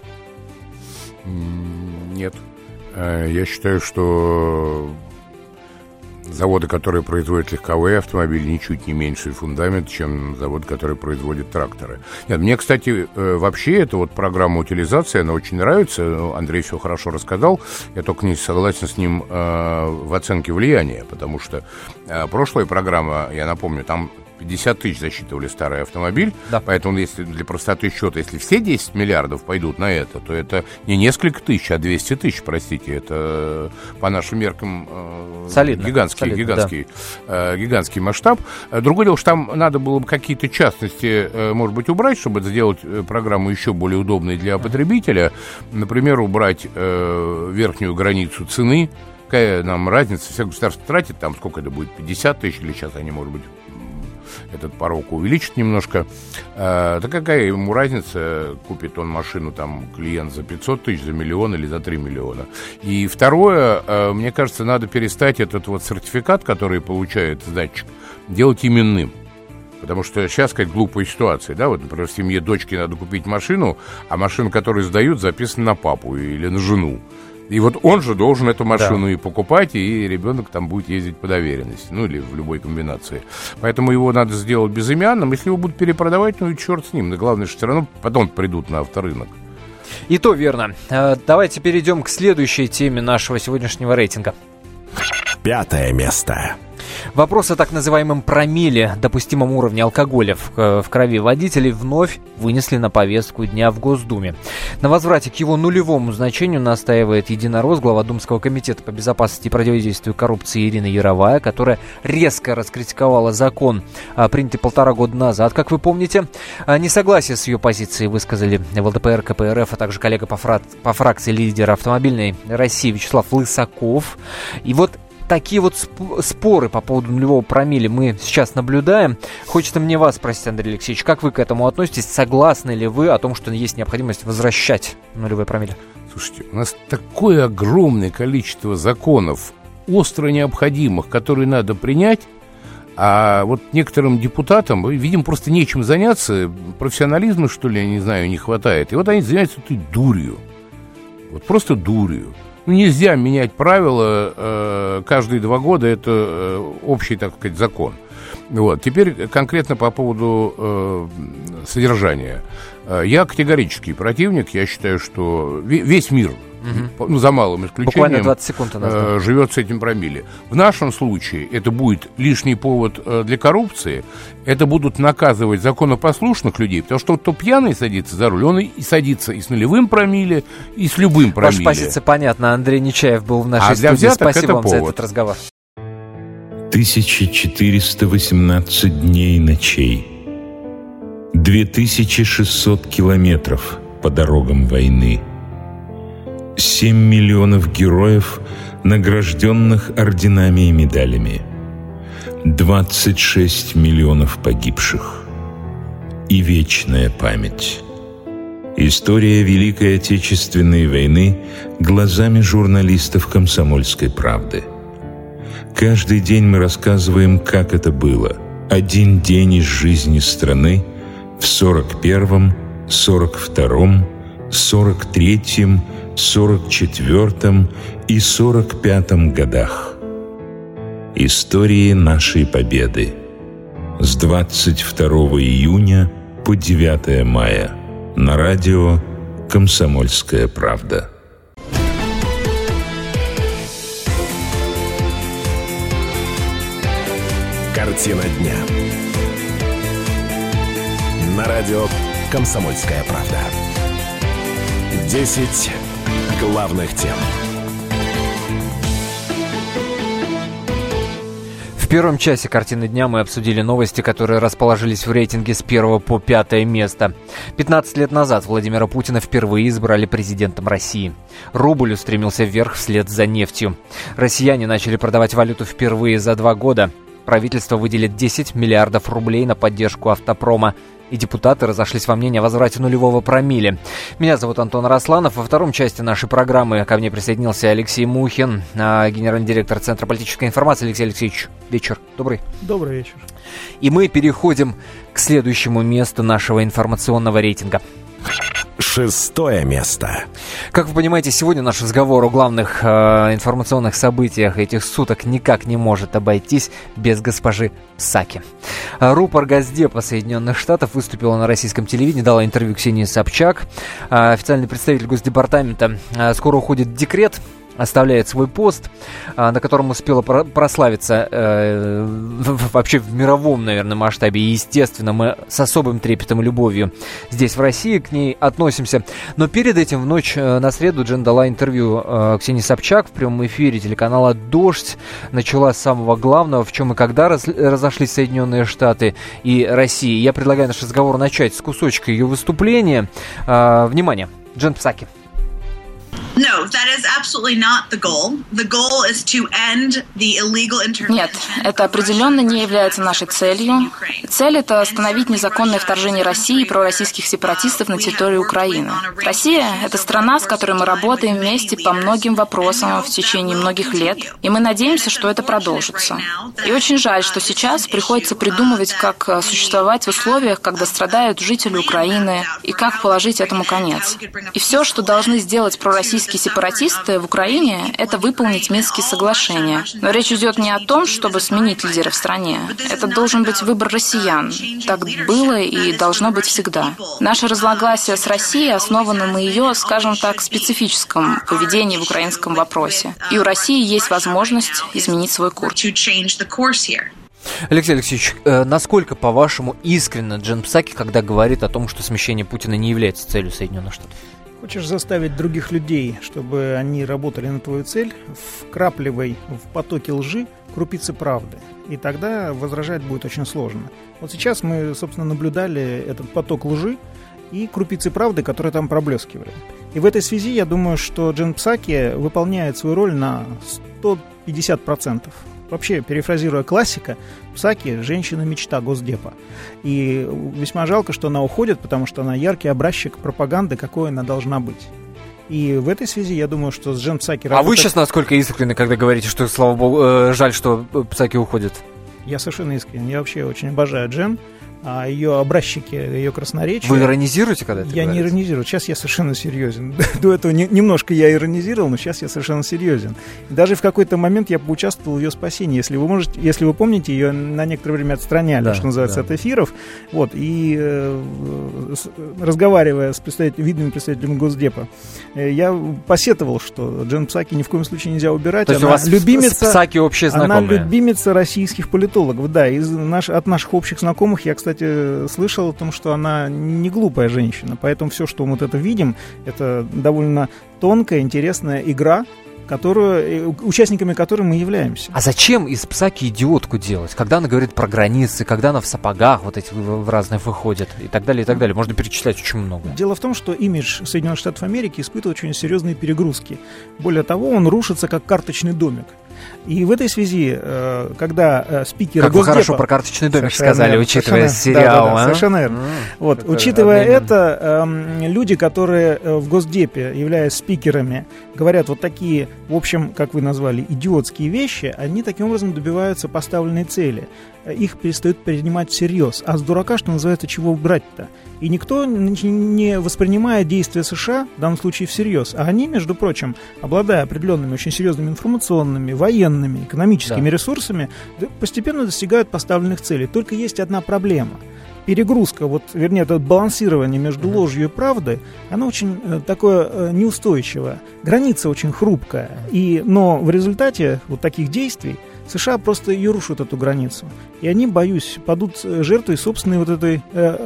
Нет. Я считаю, что заводы, которые производят легковые автомобили, ничуть не меньше фундамент, чем заводы, которые производят тракторы. Нет, мне, кстати, вообще эта вот программа утилизации, она очень нравится. Андрей все хорошо рассказал. Я только не согласен с ним в оценке влияния, потому что прошлая программа, я напомню, там 50 тысяч засчитывали старый автомобиль, да. Поэтому, если для простоты счета, если все 10 миллиардов пойдут на это, то это не несколько тысяч, а 200 тысяч, простите, это по нашим меркам гигантский масштаб. Другое дело, что там надо было бы какие-то частности, может быть, убрать, чтобы сделать программу еще более удобной для потребителя. Например, убрать верхнюю границу цены. Какая нам разница? Все государство тратит, там сколько это будет, 50 тысяч, или сейчас они, может быть, этот порог увеличит немножко. Да какая ему разница, купит он машину, там, клиент за 500 тысяч, за миллион или за 3 миллиона. И второе, мне кажется, надо перестать этот вот сертификат, который получает датчик, делать именным. Потому что сейчас, сказать, глупая ситуация, да, вот, например, в семье дочки надо купить машину, а машину, которую сдают, записана на папу или на жену. И вот он же должен эту машину и покупать, и ребенок там будет ездить по доверенности, ну или в любой комбинации. Поэтому его надо сделать безымянным. Если его будут перепродавать, ну и черт с ним. Но главное, что все равно потом придут на авторынок. И то верно. Давайте перейдем к следующей теме нашего сегодняшнего рейтинга. 5 место. Вопрос о так называемом промилле, допустимом уровне алкоголя в крови водителей, вновь вынесли на повестку дня в Госдуме. На возврате к его нулевому значению настаивает единорос, глава Думского комитета по безопасности и противодействию коррупции Ирина Яровая, которая резко раскритиковала закон, принятый 1,5 года назад, как вы помните. Несогласие с ее позицией высказали в ЛДПР, КПРФ, а также коллега по фракции лидера автомобильной России Вячеслав Лысаков. И вот такие вот споры по поводу нулевого промилле мы сейчас наблюдаем. Хочется мне вас спросить, Андрей Алексеевич, как вы к этому относитесь? Согласны ли вы о том, что есть необходимость возвращать нулевое промилле? Слушайте, у нас такое огромное количество законов, остро необходимых, которые надо принять, а вот некоторым депутатам, видимо, просто нечем заняться, профессионализма, что ли, я не знаю, не хватает. И вот они занимаются этой дурью, вот просто дурью. Ну, нельзя менять правила каждые 2 года, это общий, так сказать, закон. Вот. Теперь конкретно по поводу содержания. Я категорический противник, я считаю, что весь мир, ну, за малым исключением, 20 секунд живет с этим промилле. В нашем случае это будет лишний повод для коррупции, это будут наказывать законопослушных людей, потому что кто пьяный садится за руль, он и садится и с нулевым промилле, и с любым промилле. Ваша позиция понятна. Андрей Нечаев был в нашей студии. Спасибо вам за этот разговор. 1418 дней и ночей, 2600 километров по дорогам войны. 7 миллионов героев, награжденных орденами и медалями. 26 миллионов погибших. И вечная память. История Великой Отечественной войны глазами журналистов «Комсомольской правды». Каждый день мы рассказываем, как это было. Один день из жизни страны в 41-м, 42-м, 43-м, 44-м и 45-м годах. Истории нашей победы. С 22 июня по 9 мая. На радио «Комсомольская правда». Картина дня. На радио «Комсомольская правда». 10 главных тем. В первом часе «Картины дня» мы обсудили новости, которые расположились в рейтинге с 1 по 5 место. 15 лет назад Владимира Путина впервые избрали президентом России. Рубль устремился вверх вслед за нефтью. Россияне начали продавать валюту впервые за 2 года. Правительство выделит 10 миллиардов рублей на поддержку автопрома. И депутаты разошлись во мнении о возврате нулевого промилле. Меня зовут Антон Арасланов. Во втором части нашей программы ко мне присоединился Алексей Мухин, генеральный директор Центра политической информации. Алексей Алексеевич, вечер. Добрый. Добрый вечер. И мы переходим к следующему месту нашего информационного рейтинга. 6 место. Как вы понимаете, сегодня наш разговор о главных информационных событиях этих суток никак не может обойтись без госпожи Псаки. Рупор Госдепа Соединенных Штатов выступила на российском телевидении, дала интервью Ксении Собчак. Официальный представитель Госдепартамента скоро уходит в декрет, оставляет свой пост, на котором успела прославиться вообще в мировом, наверное, масштабе. И, естественно, мы с особым трепетом и любовью здесь, в России, к ней относимся. Но перед этим в ночь на среду Джен дала интервью Ксении Собчак в прямом эфире телеканала «Дождь». Начала с самого главного, в чем и когда разошлись Соединенные Штаты и Россия. Я предлагаю наш разговор начать с кусочка ее выступления. Внимание, Джен Псаки. Нет, это определенно не является нашей целью. Цель — это остановить незаконное вторжение России и пророссийских сепаратистов на территорию Украины. Россия — это страна, с которой мы работаем вместе по многим вопросам в течение многих лет, и мы надеемся, что это продолжится. И очень жаль, что сейчас приходится придумывать, как существовать в условиях, когда страдают жители Украины, и как положить этому конец. И все, что должны сделать пророссийские сепаратисты в Украине, это выполнить Минские соглашения. Но речь идет не о том, чтобы сменить лидера в стране. Это должен быть выбор россиян. Так было и должно быть всегда. Наше разногласие с Россией основано на ее, скажем так, специфическом поведении в украинском вопросе. И у России есть возможность изменить свой курс. Алексей Алексеевич, насколько, по-вашему, искренне Джен Псаки, когда говорит о том, что смещение Путина не является целью Соединенных Штатов? Хочешь заставить других людей, чтобы они работали на твою цель, вкрапливай в потоке лжи крупицы правды. И тогда возражать будет очень сложно. Вот сейчас мы, собственно, наблюдали этот поток лжи и крупицы правды, которые там проблескивали. И в этой связи я думаю, что Джен Псаки выполняет свою роль на 150%. Вообще, перефразируя классика, Псаки – женщина-мечта Госдепа. И весьма жалко, что она уходит, потому что она яркий образчик пропаганды, какой она должна быть. И в этой связи я думаю, что с Джен Псаки работает... А вы сейчас насколько искренны, когда говорите, что, слава богу, жаль, что Псаки уходит? Я совершенно искренен. Я вообще очень обожаю Джен. Ее образчики, ее красноречие. Вы иронизируете, когда это Я не иронизирую. Сейчас я совершенно серьезен. До этого немножко я иронизировал, но сейчас я совершенно серьезен. И даже в какой-то момент я поучаствовал в ее спасении. Если вы помните, ее на некоторое время отстраняли, да, что называется, от эфиров. Вот, и разговаривая с видными представителями Госдепа, я посетовал, что Джен Псаки ни в коем случае нельзя убирать. То есть у вас с Псаки общие знакомые? Она любимица российских политологов. Да, от наших общих знакомых я, кстати, слышал о том, что она не глупая женщина, поэтому все, что мы вот это видим, это довольно тонкая, интересная игра, участниками которой мы являемся. А зачем из Псаки идиотку делать? Когда она говорит про границы, когда она в сапогах вот эти в разных выходит и так далее, и так далее. Можно перечислять очень много. Дело в том, что имидж Соединенных Штатов Америки испытывает очень серьезные перегрузки. Более того, он рушится как карточный домик. И в этой связи, когда спикеры Госдепа... Как вы хорошо про карточный домик сказали, учитывая сериал. Да, совершенно верно. Вот, учитывая это, люди, которые в Госдепе, являясь спикерами, говорят вот такие, в общем, как вы назвали, идиотские вещи, они таким образом добиваются поставленной цели. Их перестают принимать всерьез. А с дурака, что называется, чего брать-то? И никто не воспринимает действия США, в данном случае, всерьез. А они, между прочим, обладая определенными очень серьезными информационными, военными, экономическими ресурсами, постепенно достигают поставленных целей. Только есть одна проблема. Перегрузка, это балансирование между ложью и правдой, оно очень такое неустойчивое. Граница очень хрупкая. Но в результате вот таких действий США просто ее рушат, эту границу. И они, боюсь, падут жертвой собственной вот этой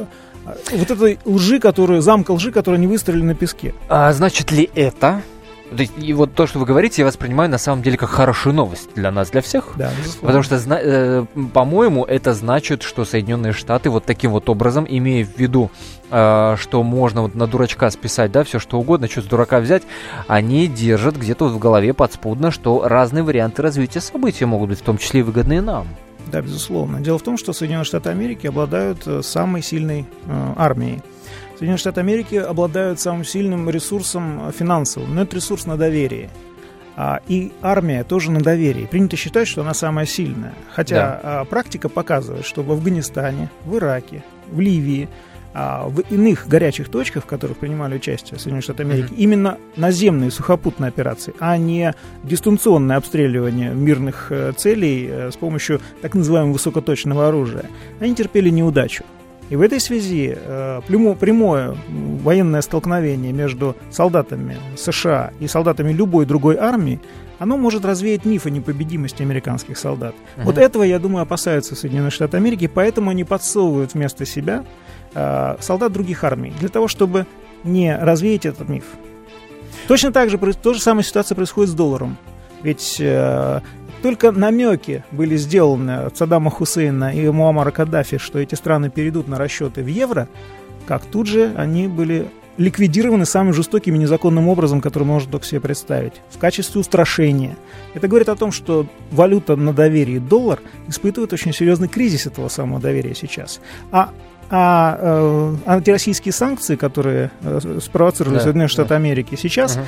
лжи, замка лжи, которую они выстроили на песке. А значит ли это... И вот то, что вы говорите, я воспринимаю на самом деле как хорошую новость для нас, для всех. Да, безусловно. Потому что, по-моему, это значит, что Соединенные Штаты вот таким вот образом, имея в виду, что можно вот на дурачка списать, да, все что угодно, что с дурака взять, они держат где-то в голове подспудно, что разные варианты развития событий могут быть, в том числе и выгодные нам. Да, безусловно. Дело в том, что Соединенные Штаты Америки обладают самой сильной армией. Соединенные Штаты Америки обладают самым сильным ресурсом финансовым, но это ресурс на доверие. И армия тоже на доверии. Принято считать, что она самая сильная. Хотя практика показывает, что в Афганистане, в Ираке, в Ливии, в иных горячих точках, в которых принимали участие Соединенные Штаты Америки, именно наземные сухопутные операции, а не дистанционное обстреливание мирных целей с помощью так называемого высокоточного оружия, они терпели неудачу. И в этой связи прямое военное столкновение между солдатами США и солдатами любой другой армии, оно может развеять миф о непобедимости американских солдат. Вот этого, я думаю, опасаются Соединенные Штаты Америки, поэтому они подсовывают вместо себя солдат других армий, для того, чтобы не развеять этот миф. Точно так же, та же самая ситуация происходит с долларом. Ведь только намеки были сделаны от Саддама Хусейна и Муаммара Каддафи, что эти страны перейдут на расчеты в евро, как тут же они были ликвидированы самым жестоким и незаконным образом, который можно только себе представить, в качестве устрашения. Это говорит о том, что валюта на доверие, доллар, испытывает очень серьезный кризис этого самого доверия сейчас. Антироссийские санкции, которые спровоцировали Соединенные Штаты Америки, сейчас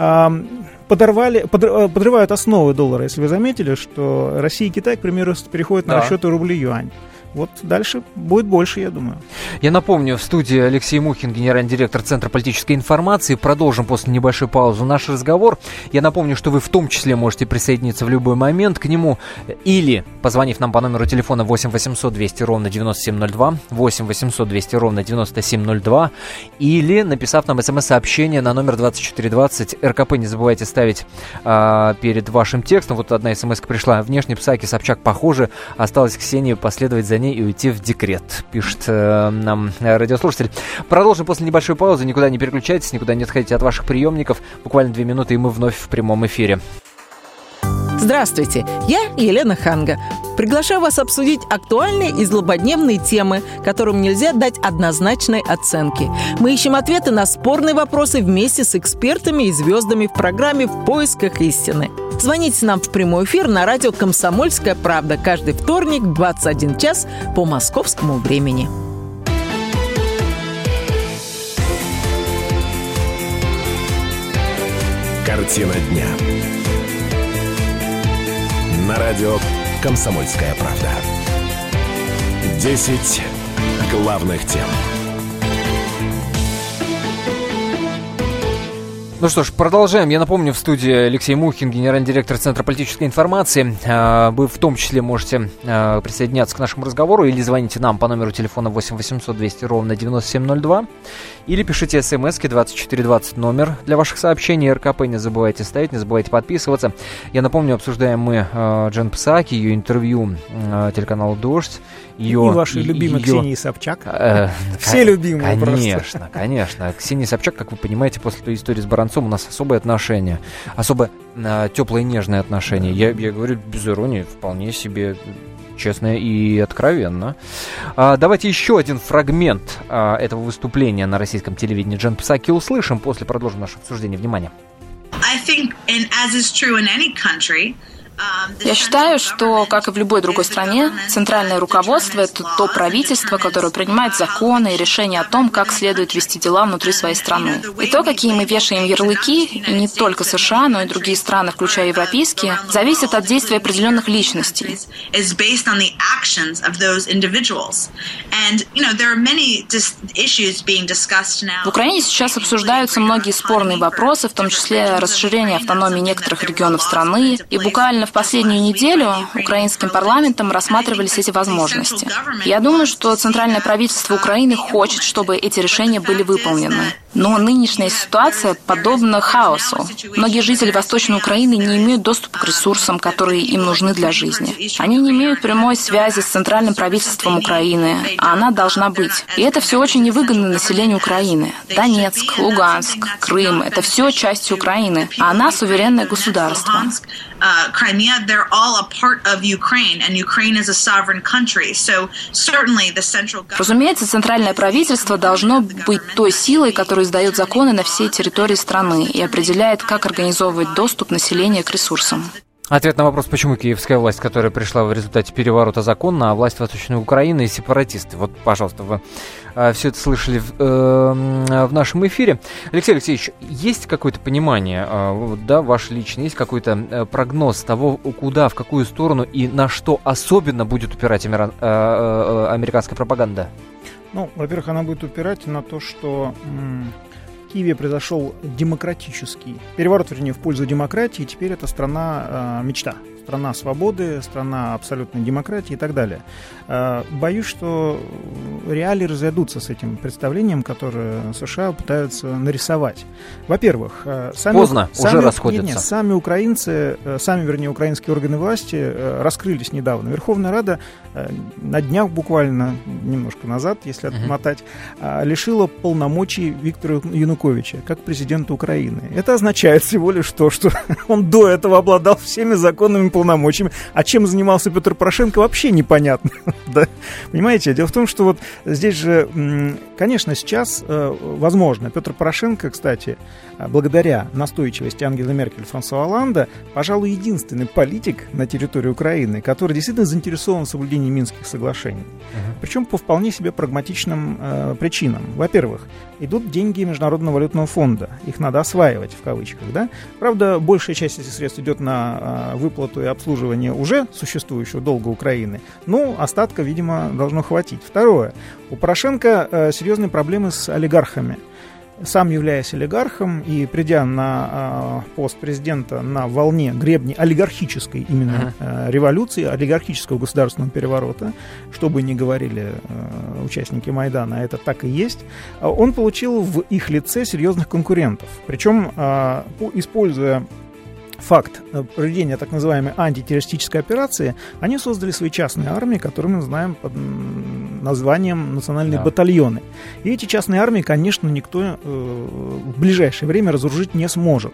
подрывают основы доллара. Если вы заметили, что Россия и Китай, к примеру, переходят на расчеты рубль-юань. Вот дальше будет больше, я думаю. Я напомню, в студии Алексей Мухин, генеральный директор Центра политической информации. Продолжим после небольшой паузы наш разговор. Я напомню, что вы в том числе можете присоединиться в любой момент к нему или позвонив нам по номеру телефона 8 800 200 ровно 9702, 8 800 200 ровно 9702, или написав нам смс-сообщение на номер 2420. РКП не забывайте ставить перед вашим текстом. Вот одна смс-ка пришла. Внешне Псаки, Собчак похожи. Осталось Ксении последовать за ней и уйти в декрет, пишет нам радиослушатель. Продолжим после небольшой паузы. Никуда не переключайтесь, никуда не отходите от ваших приемников. Буквально 2 минуты, и мы вновь в прямом эфире. Здравствуйте, я Елена Ханга. Приглашаю вас обсудить актуальные и злободневные темы, которым нельзя дать однозначной оценки. Мы ищем ответы на спорные вопросы вместе с экспертами и звездами в программе «В поисках истины». Звоните нам в прямой эфир на радио «Комсомольская правда» каждый вторник в 21 час по московскому времени. Картина дня. На радио «Комсомольская правда». 10 главных тем. Ну что ж, продолжаем. Я напомню, в студии Алексей Мухин, генеральный директор Центра политической информации. Вы в том числе можете присоединяться к нашему разговору или звоните нам по номеру телефона 8 800 200 ровно 9702, или пишите смски 2420 номер для ваших сообщений. РКП не забывайте ставить, не забывайте подписываться. Я напомню, обсуждаем мы Джен Псаки, ее интервью телеканалу «Дождь». И ваши любимые Ксении Собчак. Все любимые конечно, просто. Конечно. Ксения Собчак, как вы понимаете, после той истории с Барановой Иранцом у нас особые отношения, особо теплые и нежные отношения. Я говорю без иронии, вполне себе честно и откровенно. Давайте еще один фрагмент этого выступления на российском телевидении Джен Псаки услышим, после продолжим наше обсуждение. Внимание. Я считаю, что, как и в любой другой стране, центральное руководство – это то правительство, которое принимает законы и решения о том, как следует вести дела внутри своей страны. И то, какие мы вешаем ярлыки, и не только США, но и другие страны, включая европейские, зависит от действий определенных личностей. В Украине сейчас обсуждаются многие спорные вопросы, в том числе расширение автономии некоторых регионов страны, и буквально в последнюю неделю украинским парламентом рассматривались эти возможности. Я думаю, что центральное правительство Украины хочет, чтобы эти решения были выполнены. Но нынешняя ситуация подобна хаосу. Многие жители Восточной Украины не имеют доступа к ресурсам, которые им нужны для жизни. Они не имеют прямой связи с центральным правительством Украины, а она должна быть. И это все очень невыгодно населению Украины. Донецк, Луганск, Крым – это все части Украины, а она суверенное государство. Разумеется, центральное правительство должно быть той силой, которая издает законы на всей территории страны и определяет, как организовывать доступ населения к ресурсам. Ответ на вопрос, почему киевская власть, которая пришла в результате переворота законна, а власть Восточной Украины и сепаратисты. Вот, пожалуйста, вы все это слышали в нашем эфире. Алексей Алексеевич, есть какое-то понимание, да, ваше личное, есть какой-то прогноз того, куда, в какую сторону и на что особенно будет упирать американская пропаганда? Ну, во-первых, она будет упирать на то, что в Киеве произошел демократический переворот, вернее, в пользу демократии, и теперь это страна мечта. Страна свободы, страна абсолютной демократии и так далее. Боюсь, что реалии разойдутся с этим представлением, которое США пытаются нарисовать. Во-первых, уже расходятся. Сами украинские органы власти раскрылись недавно. Верховная Рада на днях, буквально немножко назад, если отмотать, лишила полномочий Виктора Януковича как президента Украины. Это означает всего лишь то, что он до этого обладал всеми законными полномочиями. А чем занимался Петр Порошенко, вообще непонятно. Да? Понимаете? Дело в том, что вот здесь же, конечно, сейчас, возможно, Петр Порошенко, кстати, благодаря настойчивости Ангелы Меркель и Франсуа Олланда, пожалуй, единственный политик на территории Украины, который действительно заинтересован в соблюдении Минских соглашений. Причем по вполне себе прагматичным причинам. Во-первых, идут деньги Международного валютного фонда. Их надо осваивать, в кавычках. Да? Правда, большая часть этих средств идет на выплату и обслуживание уже существующего долга Украины. Ну, остатка, видимо, должно хватить. Второе. У Порошенко серьезные проблемы с олигархами. Сам являясь олигархом и придя на пост президента на волне гребни олигархической именно революции, олигархического государственного переворота, что бы ни говорили участники Майдана, это так и есть, он получил в их лице серьезных конкурентов. Причем, используя факт проведения так называемой антитеррористической операции, они создали свои частные армии, которые мы знаем под названием национальные батальоны. И эти частные армии, конечно, никто в ближайшее время разоружить не сможет.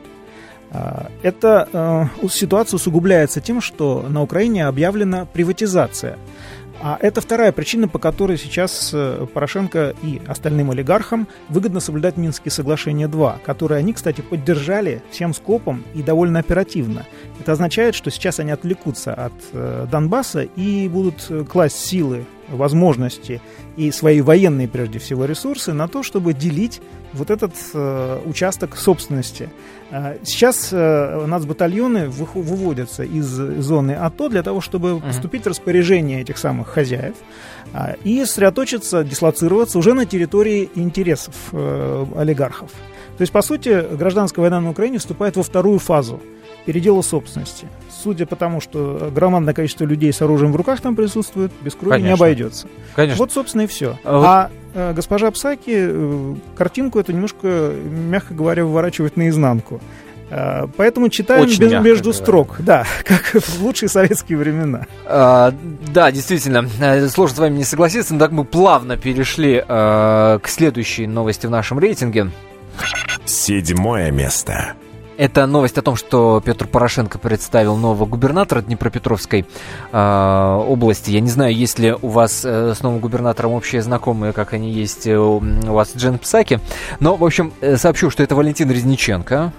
Эта ситуация усугубляется тем, что на Украине объявлена приватизация. А это вторая причина, по которой сейчас Порошенко и остальным олигархам выгодно соблюдать Минские соглашения 2, которые они, кстати, поддержали всем скопом и довольно оперативно. Это означает, что сейчас они отвлекутся от Донбасса и будут класть силы, возможности и свои военные, прежде всего, ресурсы на то, чтобы делить вот этот участок собственности. Сейчас нацбатальоны выводятся из зоны АТО для того, чтобы поступить в распоряжение этих самых хозяев и сосредоточиться, дислоцироваться уже на территории интересов олигархов. То есть, по сути, гражданская война на Украине вступает во вторую фазу передела собственности. Судя по тому, что громадное количество людей с оружием в руках там присутствует, без крови не обойдется. Конечно. Вот, собственно, и все. Госпожа Псаки картинку эту немножко, мягко говоря, выворачивает наизнанку. Поэтому читаем между строк, да, как в лучшие советские времена. Да, действительно, сложно с вами не согласиться, но так мы плавно перешли к следующей новости в нашем рейтинге. 7 место. Это новость о том, что Петр Порошенко представил нового губернатора Днепропетровской области. Я не знаю, есть ли у вас с новым губернатором общие знакомые, как они есть у вас в Джен Псаки. Но, в общем, сообщу, что это Валентин Резниченко.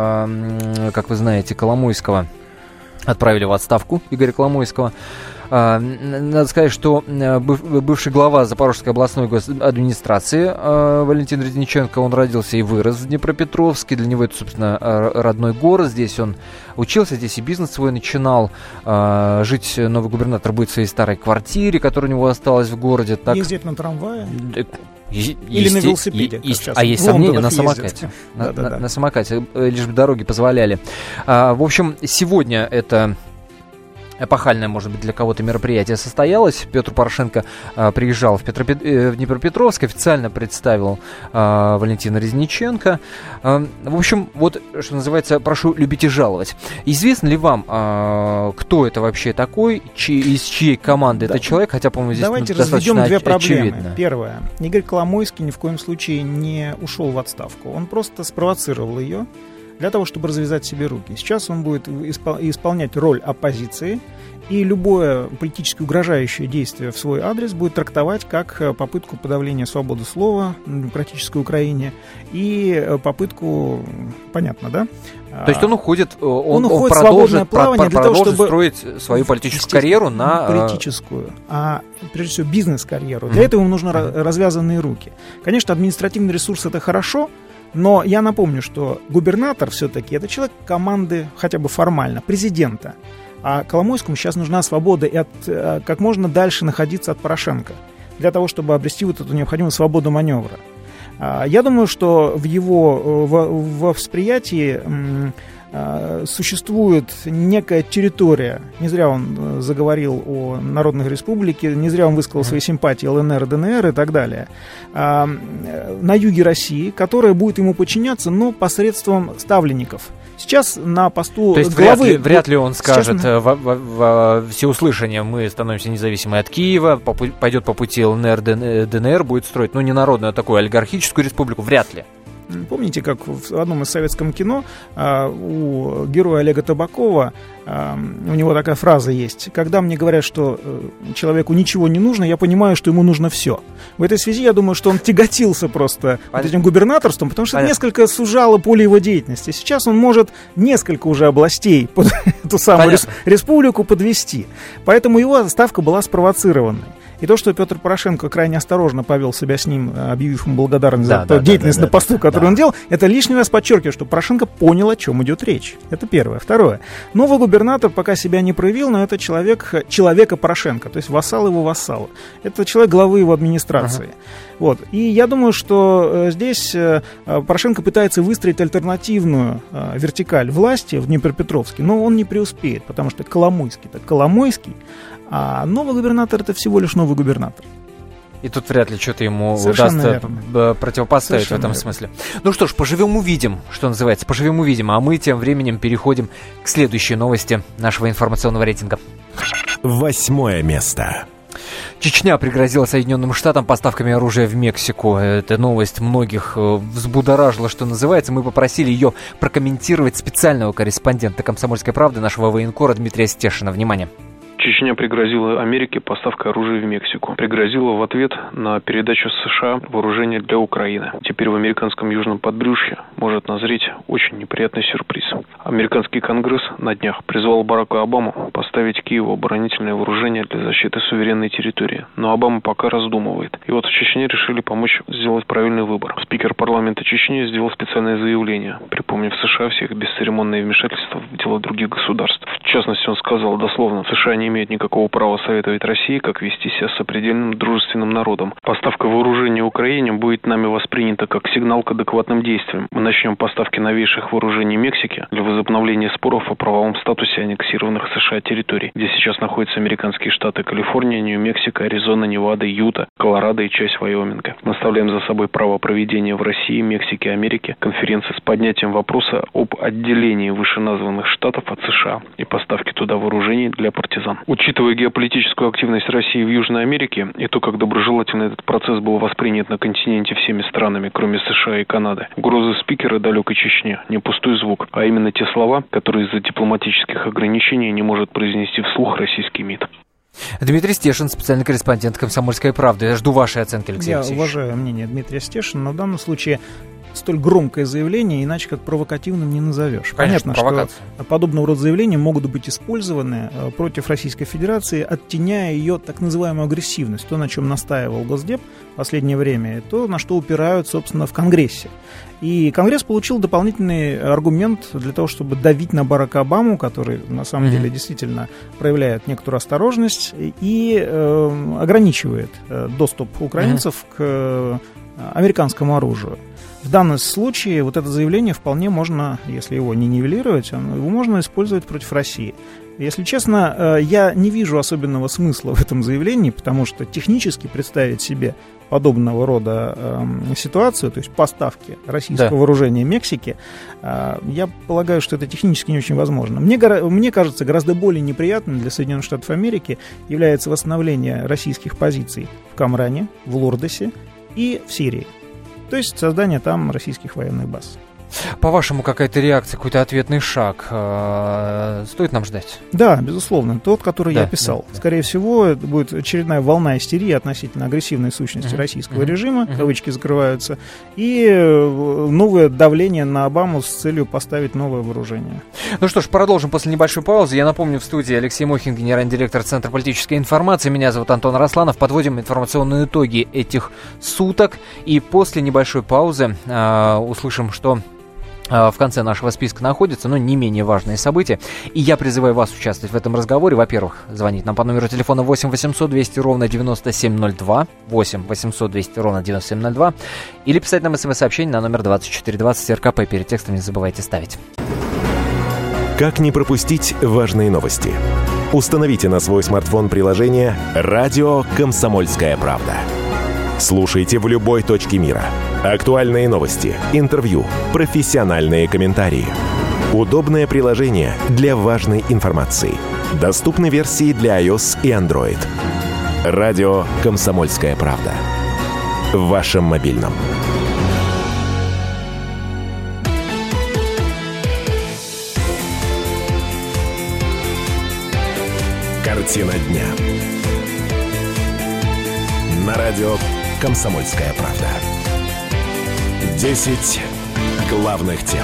Как вы знаете, Коломойского отправили в отставку, Игоря Коломойского. Надо сказать, что бывший глава Запорожской областной администрации Валентин Резниченко, он родился и вырос в Днепропетровске. Для него это, собственно, родной город. Здесь он учился, здесь и бизнес свой начинал. Жить новый губернатор будет в своей старой квартире, которая у него осталась в городе. Так... Ездить на трамвае? Или на велосипеде? А есть сомнения, на самокате. На самокате, лишь бы дороги позволяли. В общем, сегодня это... эпохальное, может быть, для кого-то мероприятие состоялось. Петр Порошенко приезжал в Днепропетровск, официально представил Валентина Резниченко. В общем, вот, что называется, прошу любить и жаловать. Известно ли вам, кто это вообще такой, из чьей команды этот человек? Хотя, по-моему, здесь давайте достаточно разведем две проблемы. Очевидно. Первое. Игорь Коломойский ни в коем случае не ушел в отставку. Он просто спровоцировал ее для того, чтобы развязать себе руки. Сейчас он будет исполнять роль оппозиции, и любое политически угрожающее действие в свой адрес будет трактовать как попытку подавления свободы слова в демократической Украине и попытку, понятно, да? То есть он уходит, он уходит продолжит, плавание для того, чтобы строить свою политическую карьеру на... политическую, а прежде всего бизнес-карьеру. Для этого ему нужны развязанные руки. Конечно, административный ресурс — это хорошо, но я напомню, что губернатор все-таки это человек команды, хотя бы формально, президента. А Коломойскому сейчас нужна свобода и как можно дальше находиться от Порошенко, для того, чтобы обрести вот эту необходимую свободу маневра. Я думаю, что в его во восприятии существует некая территория. Не зря он заговорил о народных республике, не зря он высказал свои симпатии ЛНР, ДНР и так далее. На юге России, которая будет ему подчиняться, но посредством ставленников. Сейчас на посту то есть главы... Вряд ли он скажет во всеуслышание: мы становимся независимой от Киева, пойдет по пути ЛНР, ДНР, будет строить, не народную, а такую олигархическую республику. Вряд ли. Помните, как в одном из советском кино у героя Олега Табакова у него такая фраза есть: когда мне говорят, что человеку ничего не нужно, я понимаю, что ему нужно все. В этой связи я думаю, что он тяготился просто вот этим губернаторством, потому что это несколько сужало поле его деятельности. Сейчас он может несколько уже областей под эту самую республику подвести. Поэтому его отставка была спровоцированной. И то, что Петр Порошенко крайне осторожно повел себя с ним, объявив ему благодарность за ту деятельность на посту, которую он делал, это лишний раз подчеркивает, что Порошенко понял, о чем идет речь. Это первое. Второе. Новый губернатор пока себя не проявил, но это человека Порошенко, то есть вассал его вассала. Это человек главы его администрации. Вот. И я думаю, что здесь Порошенко пытается выстроить альтернативную вертикаль власти в Днепропетровске, но он не преуспеет, потому что Коломойский-то Коломойский, а новый губернатор — это всего лишь новый губернатор. И тут вряд ли что-то ему совершенно удастся противопоставить совершенно в этом смысле. Ну что ж, поживем-увидим, что называется, поживем-увидим. А мы тем временем переходим к следующей новости нашего информационного рейтинга. 8 место. Чечня пригрозила Соединенным Штатам поставками оружия в Мексику. Эта новость многих взбудоражила, что называется. Мы попросили ее прокомментировать специального корреспондента «Комсомольской правды», нашего военкора Дмитрия Стешина. Внимание. Чечня пригрозила Америке поставкой оружия в Мексику. Пригрозила в ответ на передачу США вооружения для Украины. Теперь в американском южном подбрюшье может назреть очень неприятный сюрприз. Американский Конгресс на днях призвал Барака Обаму поставить Киеву оборонительное вооружение для защиты суверенной территории. Но Обама пока раздумывает. И вот в Чечне решили помочь сделать правильный выбор. Спикер парламента Чечни сделал специальное заявление, припомнив США все их бесцеремонные вмешательства в дела других государств. В частности, он сказал дословно: США не имеют никакого права советовать России, как вести себя с сопредельным дружественным народом. Поставка вооружения Украине будет нами воспринята как сигнал к адекватным действиям. Мы начнем поставки новейших вооружений Мексике для возобновления споров о правовом статусе аннексированных США территорий, где сейчас находятся американские штаты Калифорния, Нью-Мексико, Аризона, Невада, Юта, Колорадо и часть Вайоминга. Мы оставляем за собой право проведения в России, Мексике и Америке конференции с поднятием вопроса об отделении вышеназванных штатов от США и поставке туда вооружений для партизан. Учитывая геополитическую активность России в Южной Америке и то, как доброжелательно этот процесс был воспринят на континенте всеми странами странами, кроме США и Канады. Угрозы спикера далекой Чечне – не пустой звук, а именно те слова, которые из-за дипломатических ограничений не может произнести вслух российский МИД. Дмитрий Стешин, специальный корреспондент «Комсомольской правды». Я жду вашей оценки, Алексей Алексеевич. Я уважаю мнение Дмитрия Стешина, но в данном случае столь громкое заявление иначе как провокативным не назовешь. Конечно, понятно, что подобного рода заявления могут быть использованы против Российской Федерации, оттеняя ее так называемую агрессивность, то, на чем настаивал Госдеп в последнее время, и то, на что упирают, собственно, в Конгрессе. И Конгресс получил дополнительный аргумент для того, чтобы давить на Барака Обаму, который, на самом деле, действительно проявляет некоторую осторожность и ограничивает доступ украинцев к американскому оружию. В данном случае вот это заявление вполне можно, если его не нивелировать, его можно использовать против России. Если честно, я не вижу особенного смысла в этом заявлении, потому что технически представить себе подобного рода ситуацию, то есть поставки российского вооружения Мексике, я полагаю, что это технически не очень возможно. Мне кажется, гораздо более неприятным для Соединенных Штатов Америки является восстановление российских позиций в Камране, в Лордосе и в Сирии. То есть создание там российских военных баз. По-вашему, какая-то реакция, какой-то ответный шаг стоит нам ждать? Да, безусловно. Тот, который я описал. Да. Скорее всего, это будет очередная волна истерии относительно агрессивной сущности российского режима, кавычки закрываются, и новое давление на Обаму с целью поставить новое вооружение. Ну что ж, продолжим после небольшой паузы. Я напомню, в студии Алексей Мухин, генеральный директор Центра политической информации. Меня зовут Антон Арасланов. Подводим информационные итоги этих суток. И после небольшой паузы услышим, что в конце нашего списка находятся, но не менее важные события. И я призываю вас участвовать в этом разговоре. Во-первых, звонить нам по номеру телефона 8 800 200 ровно 9702, 8 800 200 ровно 9702, или писать нам смс-сообщение на номер 2420 РКП. Перед текстом не забывайте ставить. Как не пропустить важные новости? Установите на свой смартфон приложение «Радио Комсомольская правда». Слушайте в любой точке мира. Актуальные новости, интервью, профессиональные комментарии. Удобное приложение для важной информации. Доступны версии для iOS и Android. Радио «Комсомольская правда». В вашем мобильном. Картина дня. На радио «Комсомольская правда». 10 главных тем.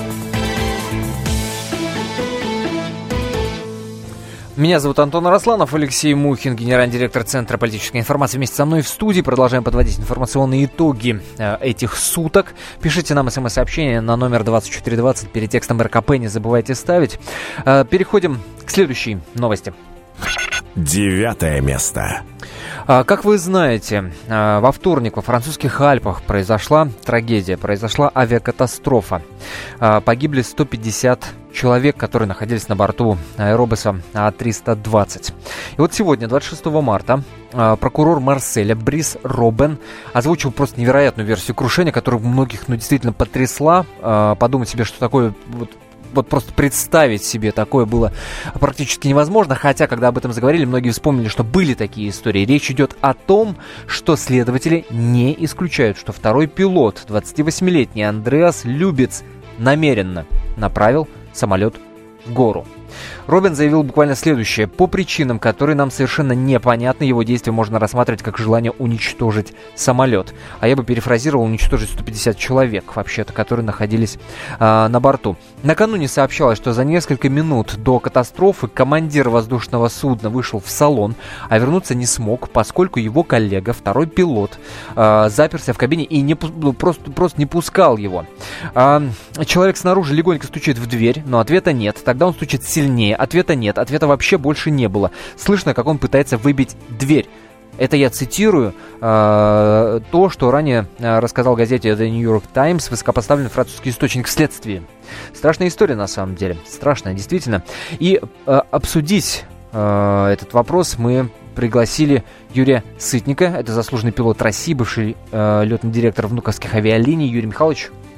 Меня зовут Антон Арасланов, Алексей Мухин, генеральный директор Центра политической информации. Вместе со мной в студии продолжаем подводить информационные итоги этих суток. Пишите нам смс-сообщение на номер 2420 перед текстом РКП, не забывайте ставить. Переходим к следующей новости. 9 место. Как вы знаете, во вторник во французских Альпах произошла трагедия, произошла авиакатастрофа. Погибли 150 человек, которые находились на борту аэробуса А320. И вот сегодня, 26 марта, прокурор Марселя Брис Робен озвучил просто невероятную версию крушения, которая многих действительно потрясла. Подумать себе, что такое... Вот просто представить себе такое было практически невозможно, хотя, когда об этом заговорили, многие вспомнили, что были такие истории. Речь идет о том, что следователи не исключают, что второй пилот, 28-летний Андреас Любец, намеренно направил самолет в гору. Робин заявил буквально следующее. По причинам, которые нам совершенно непонятны, его действия можно рассматривать как желание уничтожить самолет. А я бы перефразировал, уничтожить 150 человек, вообще-то, которые находились на борту. Накануне сообщалось, что за несколько минут до катастрофы командир воздушного судна вышел в салон, а вернуться не смог, поскольку его коллега, второй пилот, заперся в кабине и просто не пускал его. Человек снаружи легонько стучит в дверь, но ответа нет. Тогда он стучит сильнее. Ответа нет. Ответа вообще больше не было. Слышно, как он пытается выбить дверь. Это я цитирую то, что ранее рассказал газете The New York Times высокопоставленный французский источник в следствии. Страшная история, на самом деле. Страшная, действительно. И обсудить этот вопрос мы пригласили Юрия Сытника. Это заслуженный пилот России, бывший летный директор Внуковских авиалиний. Юрий Михайлович.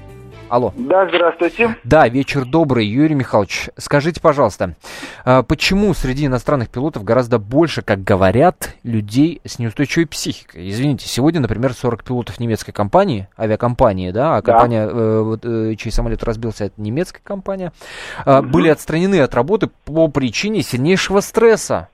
Алло. Да, здравствуйте. Да, вечер добрый, Юрий Михайлович. Скажите, пожалуйста, почему среди иностранных пилотов гораздо больше, как говорят, людей с неустойчивой психикой? Извините, сегодня, например, 40 пилотов немецкой компании, авиакомпании, да, а компания, чей самолет разбился, это немецкая компания, были отстранены от работы по причине сильнейшего стресса.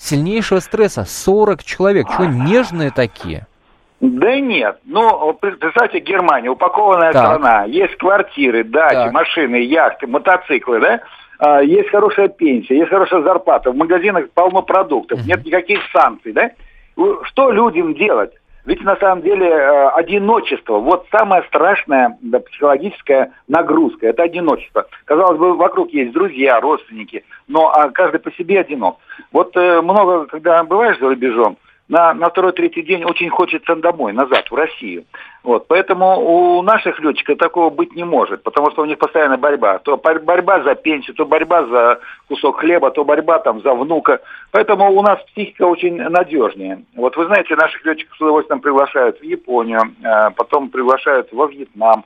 40 человек. Что, нежные такие? Да нет. Ну, представьте, Германия, упакованная страна. Есть квартиры, дачи, машины, яхты, мотоциклы, да? Есть хорошая пенсия, есть хорошая зарплата. В магазинах полно продуктов, нет никаких санкций, да? Что людям делать? Ведь на самом деле одиночество, вот самая страшная психологическая нагрузка, это одиночество. Казалось бы, вокруг есть друзья, родственники, но каждый по себе одинок. Вот много, когда бываешь за рубежом, на второй-третий день очень хочется домой, назад, в Россию. Вот. Поэтому у наших летчиков такого быть не может, потому что у них постоянная борьба. То борьба за пенсию, то борьба за кусок хлеба, то борьба там за внука. Поэтому у нас психика очень надежнее. Вот вы знаете, наших летчиков с удовольствием приглашают в Японию, потом приглашают во Вьетнам.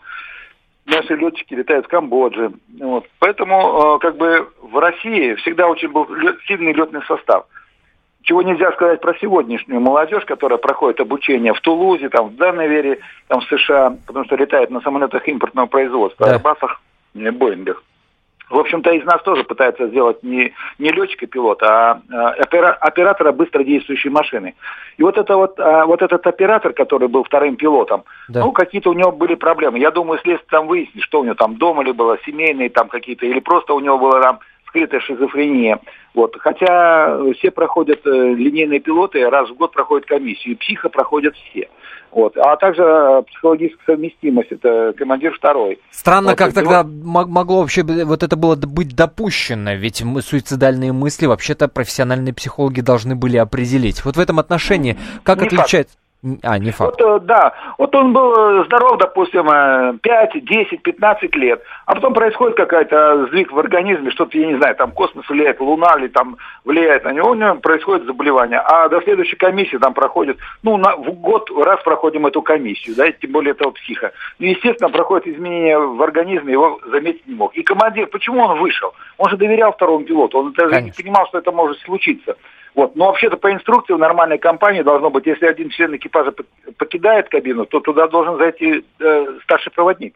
Наши летчики летают в Камбодже. Вот. Поэтому как бы в России всегда очень был сильный летный состав. Чего нельзя сказать про сегодняшнюю молодежь, которая проходит обучение в Тулузе, там, в Данневере, там, в США, потому что летает на самолетах импортного производства, Airbus'ах, Боингах. В общем-то, из нас тоже пытаются сделать не летчика-пилота, а оператора быстродействующей машины. И вот этот оператор, который был вторым пилотом, ну, какие-то у него были проблемы. Я думаю, если там выяснить, что у него там дома ли было, семейные там какие-то, или просто у него было там скрытая шизофрения. Вот. Хотя все проходят, линейные пилоты раз в год проходят комиссию, и психо проходят все. Вот. А также психологическая совместимость, это командир второй. Странно, вот, как тогда могло вообще вот это было быть допущено, ведь суицидальные мысли вообще-то профессиональные психологи должны были определить. Вот в этом отношении как отличается... не факт. Вот, да, вот он был здоров, допустим, 5, 10, 15 лет, а потом происходит какая-то сдвиг в организме, что-то, я не знаю, там космос влияет, Луна или там влияет на него, у него происходит заболевание, а до следующей комиссии там проходит, в год раз проходим эту комиссию, да, тем более этого психа. И, естественно, проходит изменения в организме, его заметить не мог. И командир, почему он вышел? Он же доверял второму пилоту, он даже не понимал, что это может случиться. Вот. Но вообще-то по инструкции в нормальной компании должно быть, если один член экипажа покидает кабину, то туда должен зайти старший проводник.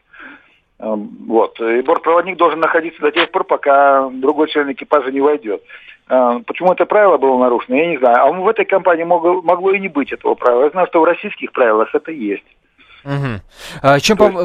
Вот. И бортпроводник должен находиться до тех пор, пока другой член экипажа не войдет. Почему это правило было нарушено, я не знаю. А в этой компании могло и не быть этого правила. Я знаю, что в российских правилах это есть. Угу.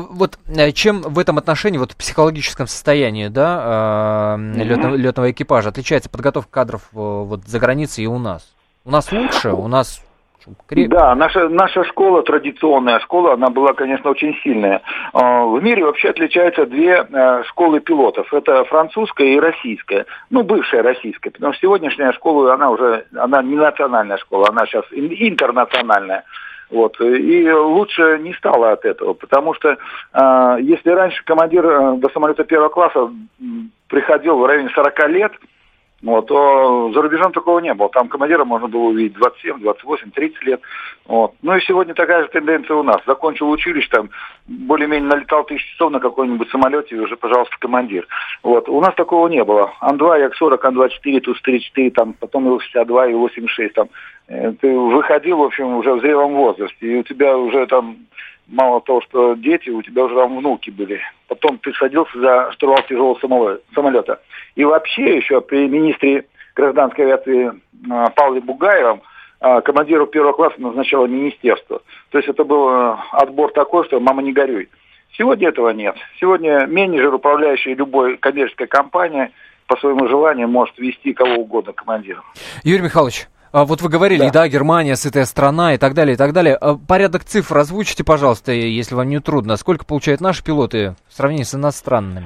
Чем в этом отношении, вот в психологическом состоянии, да, летного экипажа отличается подготовка кадров вот за границей и у нас? У нас лучше, у нас крепче? Да, наша школа, традиционная школа, она была, конечно, очень сильная. В мире вообще отличаются две школы пилотов. Это французская и российская. Ну, бывшая российская, потому что сегодняшняя школа, она не национальная школа, она сейчас интернациональная. Вот. И лучше не стало от этого, потому что если раньше командир до самолета первого класса приходил в районе 40 лет, вот, то за рубежом такого не было. Там командира можно было увидеть 27, 28, 30 лет. Вот. Ну и сегодня такая же тенденция у нас. Закончил училище, там более-менее налетал 1000 часов на какой-нибудь самолете, и уже, пожалуйста, командир. Вот. У нас такого не было. Ан-2, Як-40, Ан-24, Ту-34, там, потом Ил-62, Ил-86. Там. Ты выходил, в общем, уже в зрелом возрасте, и у тебя уже там... Мало того, что дети, у тебя уже там внуки были. Потом ты садился за штурвал тяжелого самолета. И вообще еще при министре гражданской авиации Павле Бугаевом командиру первого класса назначало министерство. То есть это был отбор такой, что мама не горюй. Сегодня этого нет. Сегодня менеджер, управляющий любой коммерческой компанией, по своему желанию может вести кого угодно командиром. Юрий Михайлович, вот вы говорили, да, Германия, сытая страна и так далее, и так далее. Порядок цифр озвучите, пожалуйста, если вам не трудно. Сколько получают наши пилоты в сравнении с иностранными?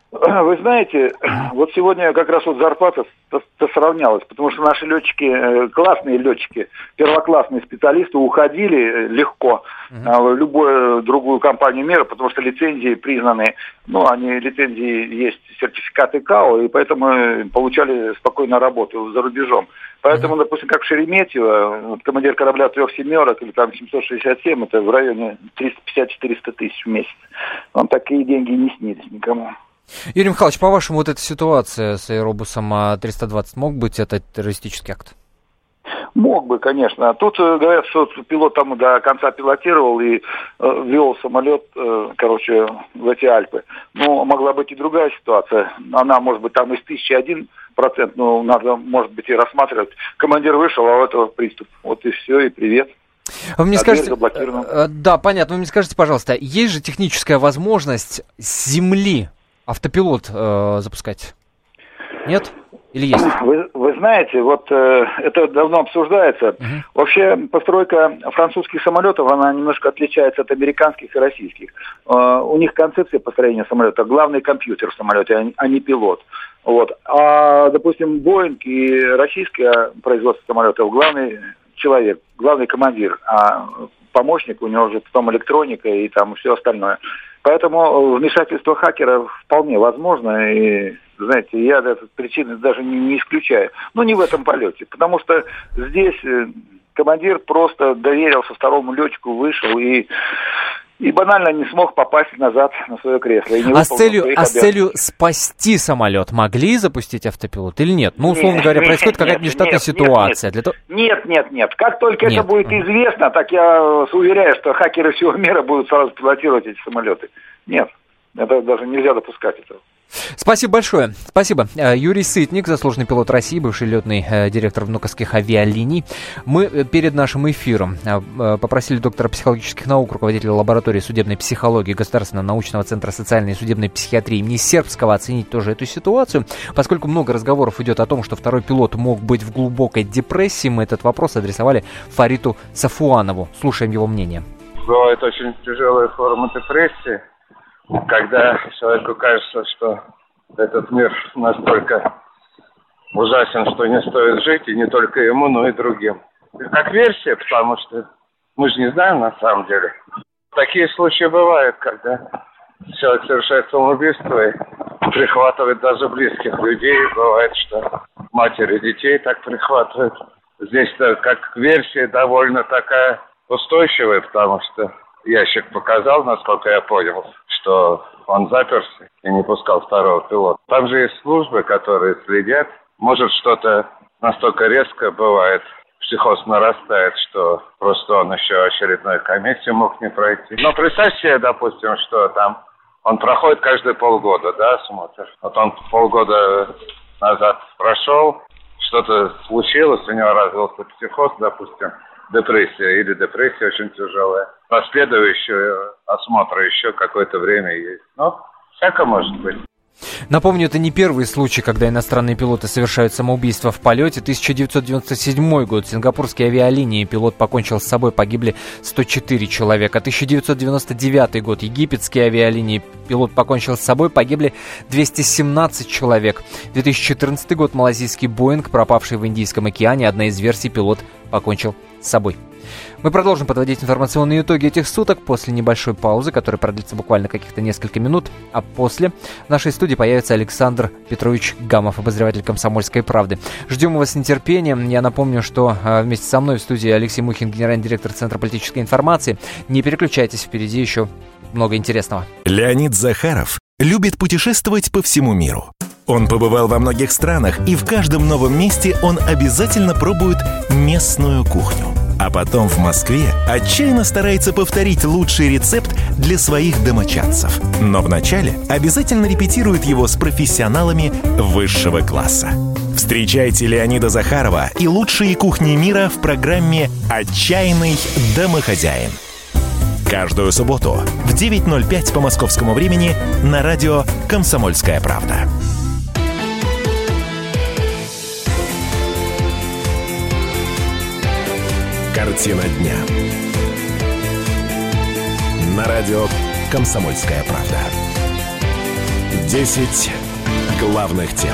Вы знаете, вот сегодня как раз вот зарплата сравнялась, потому что наши летчики, классные летчики, первоклассные специалисты уходили легко в любую другую компанию мира, потому что лицензии признаны, лицензии есть, сертификаты КАО, и поэтому получали спокойно работу за рубежом. Поэтому, допустим, как в Шереметьево, командир корабля 3 семерок или там 767, это в районе 350-400 тысяч в месяц. Вам такие деньги не снились никому. Юрий Михайлович, по-вашему, вот эта ситуация с Аэробусом 320 мог быть это террористический акт? Мог бы, конечно. Тут говорят, что пилот там до конца пилотировал и вел самолет, в эти Альпы. Но могла быть и другая ситуация. Она, может быть, там из 1001%, но надо, может быть, и рассматривать. Командир вышел, а у этого приступ. Вот и все, и привет. Вы мне скажете, да, понятно. Вы мне скажите, пожалуйста, есть же техническая возможность с земли автопилот запускать? Нет? Или есть? Вы знаете, это давно обсуждается. Вообще, постройка французских самолетов, она немножко отличается от американских и российских. У них концепция построения самолета, главный компьютер в самолете, а не пилот. А, допустим, Боинг и российское производство самолетов, главный человек, главный командир, а помощник у него уже потом электроника и там все остальное. Поэтому вмешательство хакера вполне возможно, и, знаете, я эту причину даже не исключаю. Но не в этом полете, потому что здесь командир просто доверился второму летчику, вышел и банально не смог попасть назад на свое кресло. А с целью спасти самолет могли запустить автопилот или нет? Условно говоря, происходит какая-то нештатная ситуация. Нет. Как только это будет известно, так я уверяю, что хакеры всего мира будут сразу пилотировать эти самолеты. Нет, это даже нельзя допускать этого. Спасибо большое. Спасибо. Юрий Сытник, заслуженный пилот России, бывший летный директор внуковских авиалиний. Мы перед нашим эфиром попросили доктора психологических наук, руководителя лаборатории судебной психологии Государственного научного центра социальной и судебной психиатрии имени Сербского оценить тоже эту ситуацию. Поскольку много разговоров идет о том, что второй пилот мог быть в глубокой депрессии, мы этот вопрос адресовали Фариту Сафуанову. Слушаем его мнение. Бывает очень тяжелая форма депрессии, когда человеку кажется, что этот мир настолько ужасен, что не стоит жить, и не только ему, но и другим. Как версия, потому что мы же не знаем на самом деле. Такие случаи бывают, когда человек совершает самоубийство и прихватывает даже близких людей. Бывает, что матери детей так прихватывают. Здесь-то как версия довольно такая устойчивая, потому что ящик показал, насколько я понял, что он заперся и не пускал второго пилота. Там же есть службы, которые следят. Может, что-то настолько резко бывает, психоз нарастает, что просто он еще очередную комиссию мог не пройти. Но представьте себе, допустим, что там он проходит каждые полгода, да, осмотр. Вот он полгода назад прошел, что-то случилось, у него развился психоз, допустим, депрессия или депрессия очень тяжелая. Последующие осмотры еще какое-то время есть. Всяко может быть. Напомню, это не первый случай, когда иностранные пилоты совершают самоубийство в полете. 1997 год. Сингапурские авиалинии. Пилот покончил с собой, погибли 104 человека. 1999 год. Египетские авиалинии. Пилот покончил с собой, погибли 217 человек. 2014 год. Малайзийский Боинг, пропавший в Индийском океане. Одна из версий, пилот покончил с собой. Мы продолжим подводить информационные итоги этих суток после небольшой паузы, которая продлится буквально каких-то несколько минут. А после в нашей студии появится Александр Петрович Гамов, обозреватель «Комсомольской правды». Ждем вас с нетерпением. Я напомню, что вместе со мной в студии Алексей Мухин, генеральный директор Центра политической информации. Не переключайтесь, впереди еще много интересного. Леонид Захаров любит путешествовать по всему миру. Он побывал во многих странах, и в каждом новом месте он обязательно пробует местную кухню. А потом в Москве отчаянно старается повторить лучший рецепт для своих домочадцев. Но вначале обязательно репетирует его с профессионалами высшего класса. Встречайте Леонида Захарова и лучшие кухни мира в программе «Отчаянный домохозяин». Каждую субботу в 9:05 по московскому времени на радио «Комсомольская правда». Картина дня. На радио «Комсомольская правда». 10 главных тем.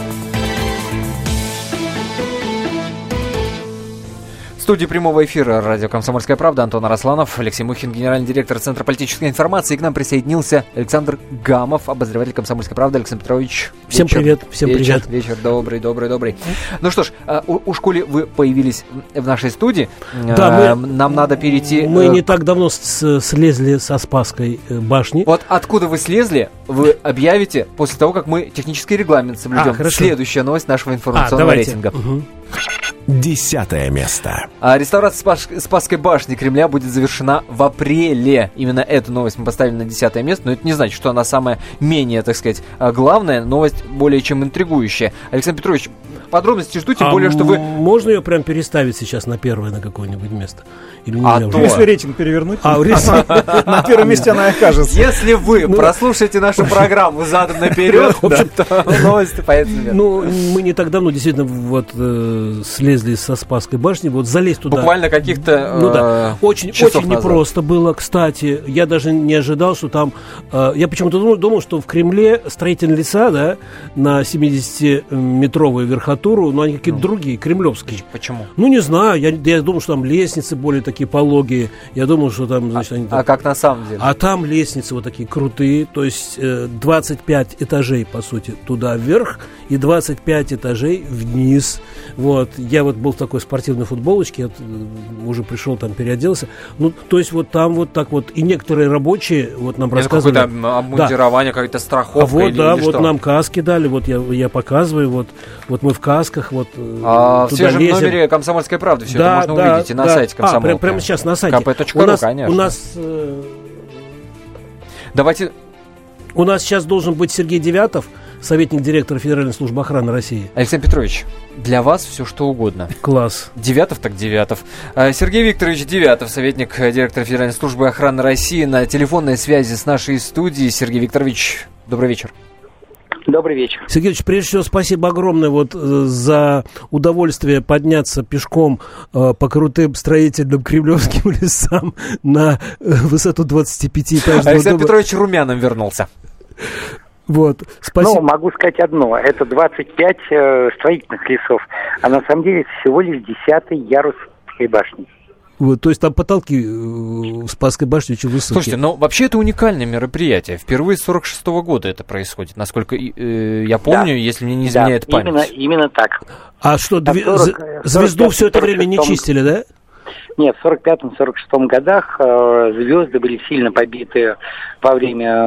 В студии прямого эфира радио «Комсомольская правда» Антон Арасланов, Алексей Мухин, генеральный директор Центра политической информации. И к нам присоединился Александр Гамов, обозреватель «Комсомольской правды». Александр Петрович, всем привет, всем привет. Вечер добрый. Ну что ж, у школы вы появились в нашей студии. Да, нам надо перейти... Мы не так давно слезли со Спасской башни. Вот откуда вы слезли, вы объявите после того, как мы технический регламент соблюдем. Следующая новость нашего информационного рейтинга. Угу. 10 место. Реставрация Спасской башни Кремля будет завершена в апреле. Именно эту новость мы поставили на 10 место, но это не значит, что она самая менее, так сказать, главная. Новость более чем интригующая. Александр Петрович, подробности жду, тем более, что вы... Можно ее прям переставить сейчас на первое, на какое-нибудь место? Или если рейтинг перевернуть, на первом месте она окажется. Если вы прослушаете нашу программу задом наперед, то новости появятся. Ну, мы не так давно действительно вот слезли со Спасской башни, вот залезть туда. Буквально каких-то очень непросто было, кстати. Я даже не ожидал, что там... Я почему-то думал, что в Кремле строительные леса, да, на 70-метровую верхотуру, но они какие-то другие, кремлевские. Почему? Ну, не знаю. Я думал, что там лестницы более такие пологие. Я думал, что там... Значит, они там... как на самом деле? А там лестницы вот такие крутые. То есть 25 этажей, по сути, туда вверх и 25 этажей вниз. Вот. Я вот был в такой спортивной футболочке, уже пришел там, переоделся. Ну, то есть вот там вот так вот. И некоторые рабочие вот нам рассказывали... Какое-то обмундирование, какая-то страховка. Вот, да, вот нам каски дали, вот я показываю, вот мы в касках, вот в свежем номере «Комсомольской правды» все это можно увидеть и на сайте «Комсомолки». Прямо сейчас на сайте. kp.ru, конечно. У нас... Давайте... У нас сейчас должен быть Сергей Девятов, советник директора Федеральной службы охраны России. Александр Петрович, для вас все что угодно. Класс. Девятов так Девятов. Сергей Викторович Девятов, советник директора Федеральной службы охраны России, на телефонной связи с нашей студией. Сергей Викторович, добрый вечер. Добрый вечер. Сергей Ильич, прежде всего, спасибо огромное вот за удовольствие подняться пешком по крутым строительным кремлевским лесам на высоту 25-этажного дома. Александр Петрович румяным вернулся. Вот, спасибо. Ну, могу сказать одно. Это 25 строительных лесов, а на самом деле всего лишь 10-й ярус Спасской башни. Вот, то есть там потолки в Спасской башне очень высокие. Слушайте, но вообще это уникальное мероприятие. Впервые с 46-го года это происходит, насколько я помню, если мне не изменяет память. Именно так. А что, звезду все это время не чистили, да? Нет, в 45-46 годах звезды были сильно побиты во время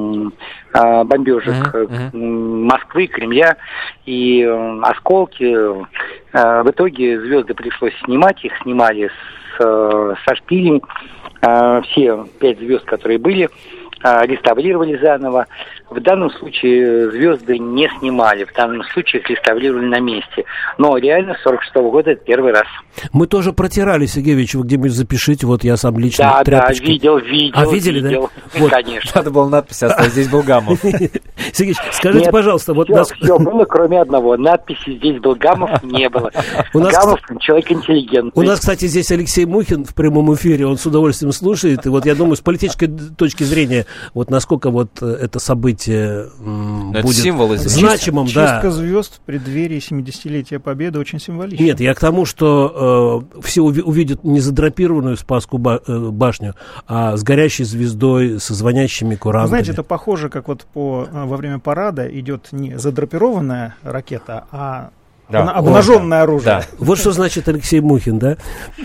бомбежек Москвы, Кремля, и осколки. В итоге звезды пришлось снимать, их снимали со шпилей. Все 5 звезд, которые были, реставрировали заново. В данном случае звезды не снимали, в данном случае их реставрировали на месте. Но реально с 46-го года это первый раз. Мы тоже протирали, Сергей Ильич, вы где-нибудь запишите, вот я сам лично тряпочкой. Да, видел. Видели, да? Вот. Конечно. Надо было надпись оставить, здесь был Гамов. Сергей Ильич, скажите, пожалуйста, вот... Все было, кроме одного. Надписи «Здесь был Гамов» не было. Гамов человек интеллигентный. У нас, кстати, здесь Алексей Мухин в прямом эфире, он с удовольствием слушает, и вот я думаю, с политической точки зрения, вот насколько вот это событие будет значимым. Чистка звезд в преддверии 70-летия Победы очень символично. Нет, я к тому, что все увидят не задрапированную Спасскую башню, а с горящей звездой, со звонящими курантами. Знаете, это похоже, как вот во время парада идет не задрапированная ракета, а обнаженное оружие. Да. Вот что значит Алексей Мухин, да?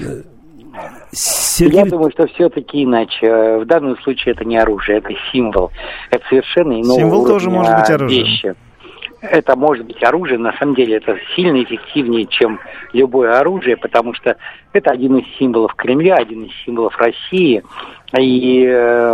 Я думаю, что все-таки иначе. В данном случае это не оружие, это символ. Это совершенно иного символ тоже может быть оружием. Вещи. Это может быть оружие, на самом деле это сильно эффективнее, чем любое оружие, потому что это один из символов Кремля, один из символов России. И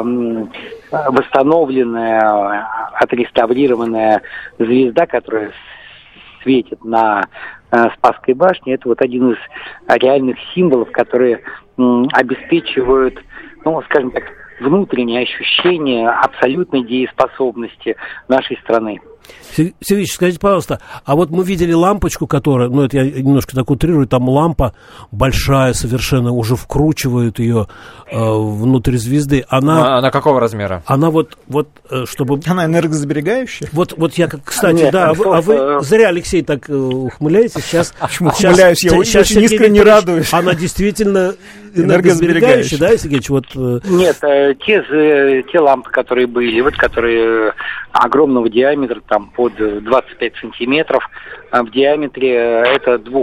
восстановленная, отреставрированная звезда, которая светит на Спасской башне, это вот один из реальных символов, которые обеспечивают, ну, скажем так, внутреннее ощущение абсолютной дееспособности нашей страны. Сергей, скажите, пожалуйста, а вот мы видели лампочку, которая, ну, это я немножко так утрирую, там лампа большая совершенно, уже вкручивают ее внутрь звезды. Она какого размера? Она вот чтобы... Она энергосберегающая? Вот я, кстати, да, а вы зря, Алексей, так ухмыляетесь. Сейчас, почему ухмыляюсь? Я очень искренне радуюсь. Она действительно энергосберегающая, да, Сергеевич? Вот... Нет, те лампы, которые были, вот которые огромного диаметра, там под 25 сантиметров в диаметре, это с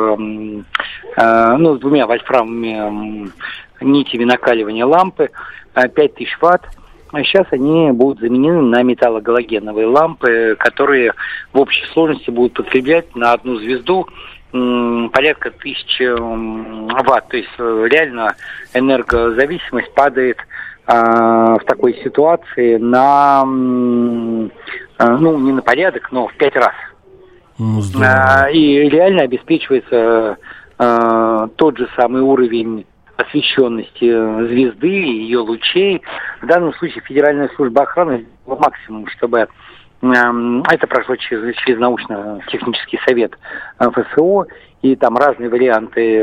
двумя вольфрамовыми нитями накаливания лампы, 5000 ватт. А сейчас они будут заменены на металлогалогеновые лампы, которые в общей сложности будут потреблять на одну звезду порядка 1000 ватт. То есть реально энергозависимость падает в такой ситуации на, не на порядок, но в 5 раз. И реально обеспечивается тот же самый уровень освещенности звезды, ее лучей. В данном случае Федеральная служба охраны сделала максимум, чтобы это прошло через научно-технический совет ФСО, и там разные варианты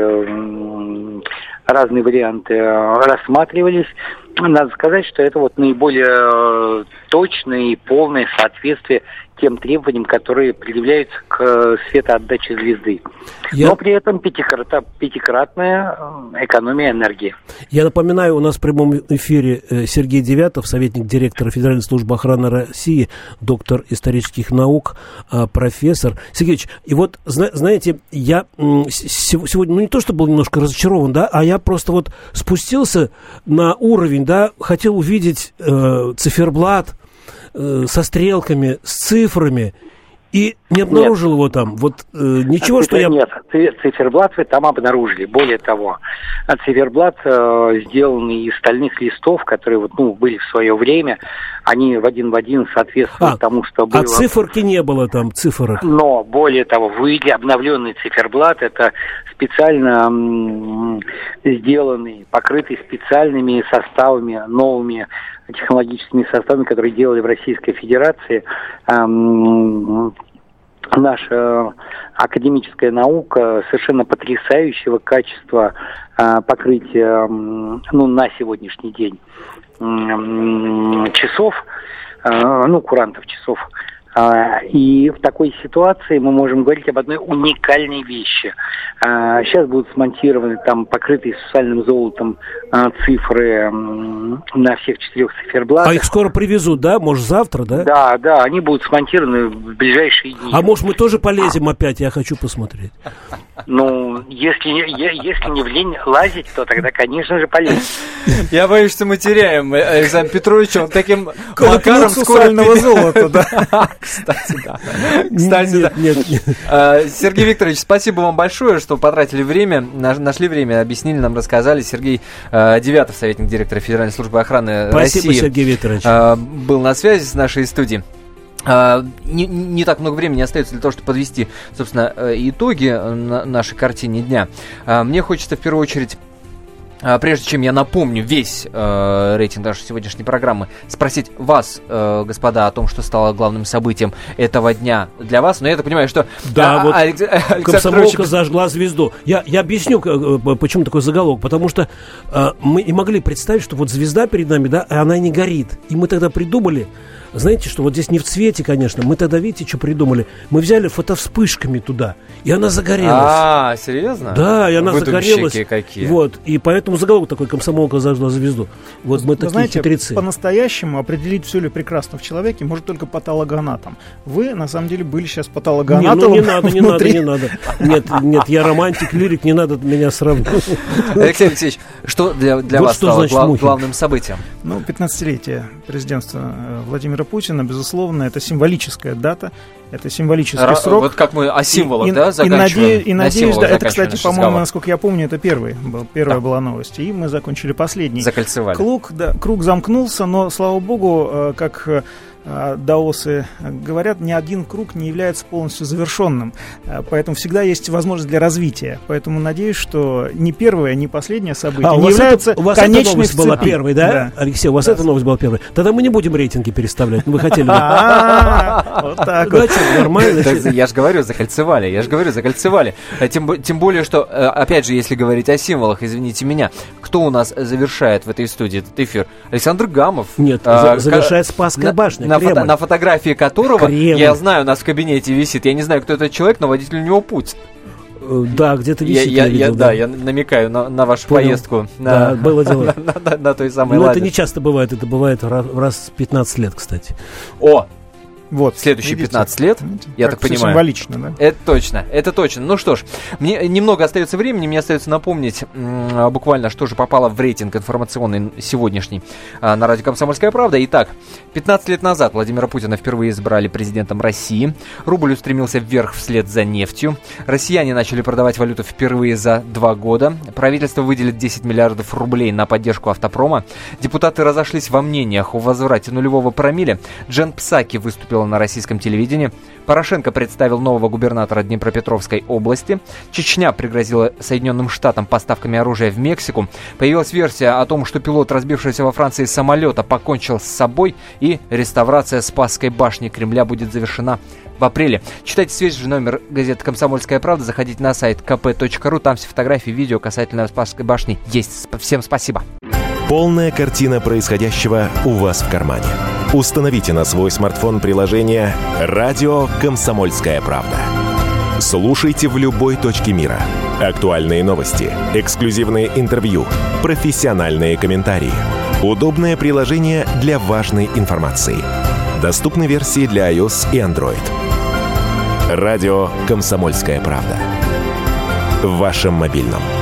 рассматривались. Надо сказать, что это вот наиболее точное и полное соответствие тем требованиям, которые предъявляются к светоотдаче звезды. Но при этом пятикратная экономия энергии. Я напоминаю, у нас в прямом эфире Сергей Девятов, советник директора Федеральной службы охраны России, доктор исторических наук, профессор. Сергеевич, и вот, знаете, я сегодня, не то, что был немножко разочарован, да, а я просто вот спустился на уровень, да, хотел увидеть циферблат со стрелками, с цифрами, и не обнаружил его там. Вот ничего, что я... Нет, циферблат вы там обнаружили. Более того, циферблат сделанный из стальных листов, которые были в свое время, они в один соответствуют тому, что было. А циферки не было там, цифрок. Но, более того, обновленный циферблат, это специально сделанный, покрытый специальными составами, новыми технологическими составами, которые делали в Российской Федерации. Наша академическая наука совершенно потрясающего качества покрытия, на сегодняшний день часов, курантов часов. И в такой ситуации мы можем говорить об одной уникальной вещи. Сейчас будут смонтированы там покрытые сусальным золотом цифры на всех 4 циферблатах. А их скоро привезут, да? Может, завтра, да? Да, они будут смонтированы в ближайшие дни. А может, мы тоже полезем опять? Я хочу посмотреть. Если не в лень лазить, то тогда, конечно же, полезем. Я боюсь, что мы теряем Александра Петровича. Он таким макаром сусального золота, да. Кстати, да. Нет. Сергей Викторович, спасибо вам большое, что потратили время, нашли время, объяснили нам, рассказали. Сергей Девятов, советник директора Федеральной службы охраны России. Спасибо, Сергей Викторович. Был на связи с нашей студией. Не так много времени остается для того, чтобы подвести, собственно, итоги нашей картине дня. Мне хочется в первую очередь, прежде чем я напомню весь рейтинг нашей сегодняшней программы, спросить вас, господа, о том, что стало главным событием этого дня для вас. Но я так понимаю, что... Да, комсомолка зажгла звезду. Я объясню, почему такой заголовок. Потому что мы не могли представить, что вот звезда перед нами, да, она не горит. И мы тогда придумали... Знаете, что вот здесь не в цвете, конечно. Мы тогда, видите, что придумали? Мы взяли фотовспышками туда, и она загорелась. Серьезно? Да, и она загорелась. Какие. Вот, и поэтому заголовок такой: «Комсомолка зажгла звезду». Вот мы такие хитрецы. По-настоящему определить, все ли прекрасно в человеке, может только патологоанатом. Вы, на самом деле, были сейчас патологоанатомом. Не надо. Нет, я романтик, лирик, не надо меня сравнивать. Алексей Алексеевич, что для вас стало главным событием? 15-летие президентства Владимира Путина, безусловно, это символическая дата, это символический срок. Вот как мы о символах, заканчиваем. И надеюсь, да, это, кстати, по-моему, насколько я помню, это первая была новость, и мы закончили последней. Закольцевали. Круг замкнулся, но, слава богу, как даосы говорят, ни один круг не является полностью завершенным. Поэтому всегда есть возможность для развития. Поэтому надеюсь, что ни первое, ни последнее событие не является у вас конечной эта новость была первой, да? Алексей, у вас эта новость была первой. Тогда мы не будем рейтинги переставлять. Мы хотели... Вот так вот. Нормально. Я же говорю, закольцевали. Тем более, что, опять же, если говорить о символах, извините меня, кто у нас завершает в этой студии этот эфир? Александр Гамов. Нет, завершает Спасская башня. На фотографии которого, я знаю, у нас в кабинете висит, я не знаю, кто этот человек, но водитель у него Путин. Да, где-то висит. Я намекаю на вашу поездку. Да, было дело. На той самой Но это не часто бывает, это бывает раз в 15 лет, кстати. Вот, следующие 15 лет, я так понимаю. Символично, да? Это точно. Ну что ж, мне немного остается времени, мне остается напомнить буквально, что же попало в рейтинг информационный сегодняшний на радио «Комсомольская правда». Итак, 15 лет назад Владимира Путина впервые избрали президентом России. Рубль устремился вверх вслед за нефтью. Россияне начали продавать валюту впервые за 2 года. Правительство выделит 10 миллиардов рублей на поддержку автопрома. Депутаты разошлись во мнениях о возврате нулевого промилле. Джен Псаки выступил на российском телевидении. Порошенко представил нового губернатора Днепропетровской области. Чечня пригрозила Соединенным Штатам поставками оружия в Мексику. Появилась версия о том, что пилот разбившегося во Франции самолета покончил с собой, и реставрация Спасской башни Кремля будет завершена в апреле. Читайте свежий номер газеты «Комсомольская правда», заходите на сайт kp.ru, там все фотографии, видео касательно Спасской башни есть. Всем спасибо. Полная картина происходящего у вас в кармане. Установите на свой смартфон приложение «Радио Комсомольская правда». Слушайте в любой точке мира. Актуальные новости, эксклюзивные интервью, профессиональные комментарии. Удобное приложение для важной информации. Доступны версии для iOS и Android. «Радио Комсомольская правда». В вашем мобильном.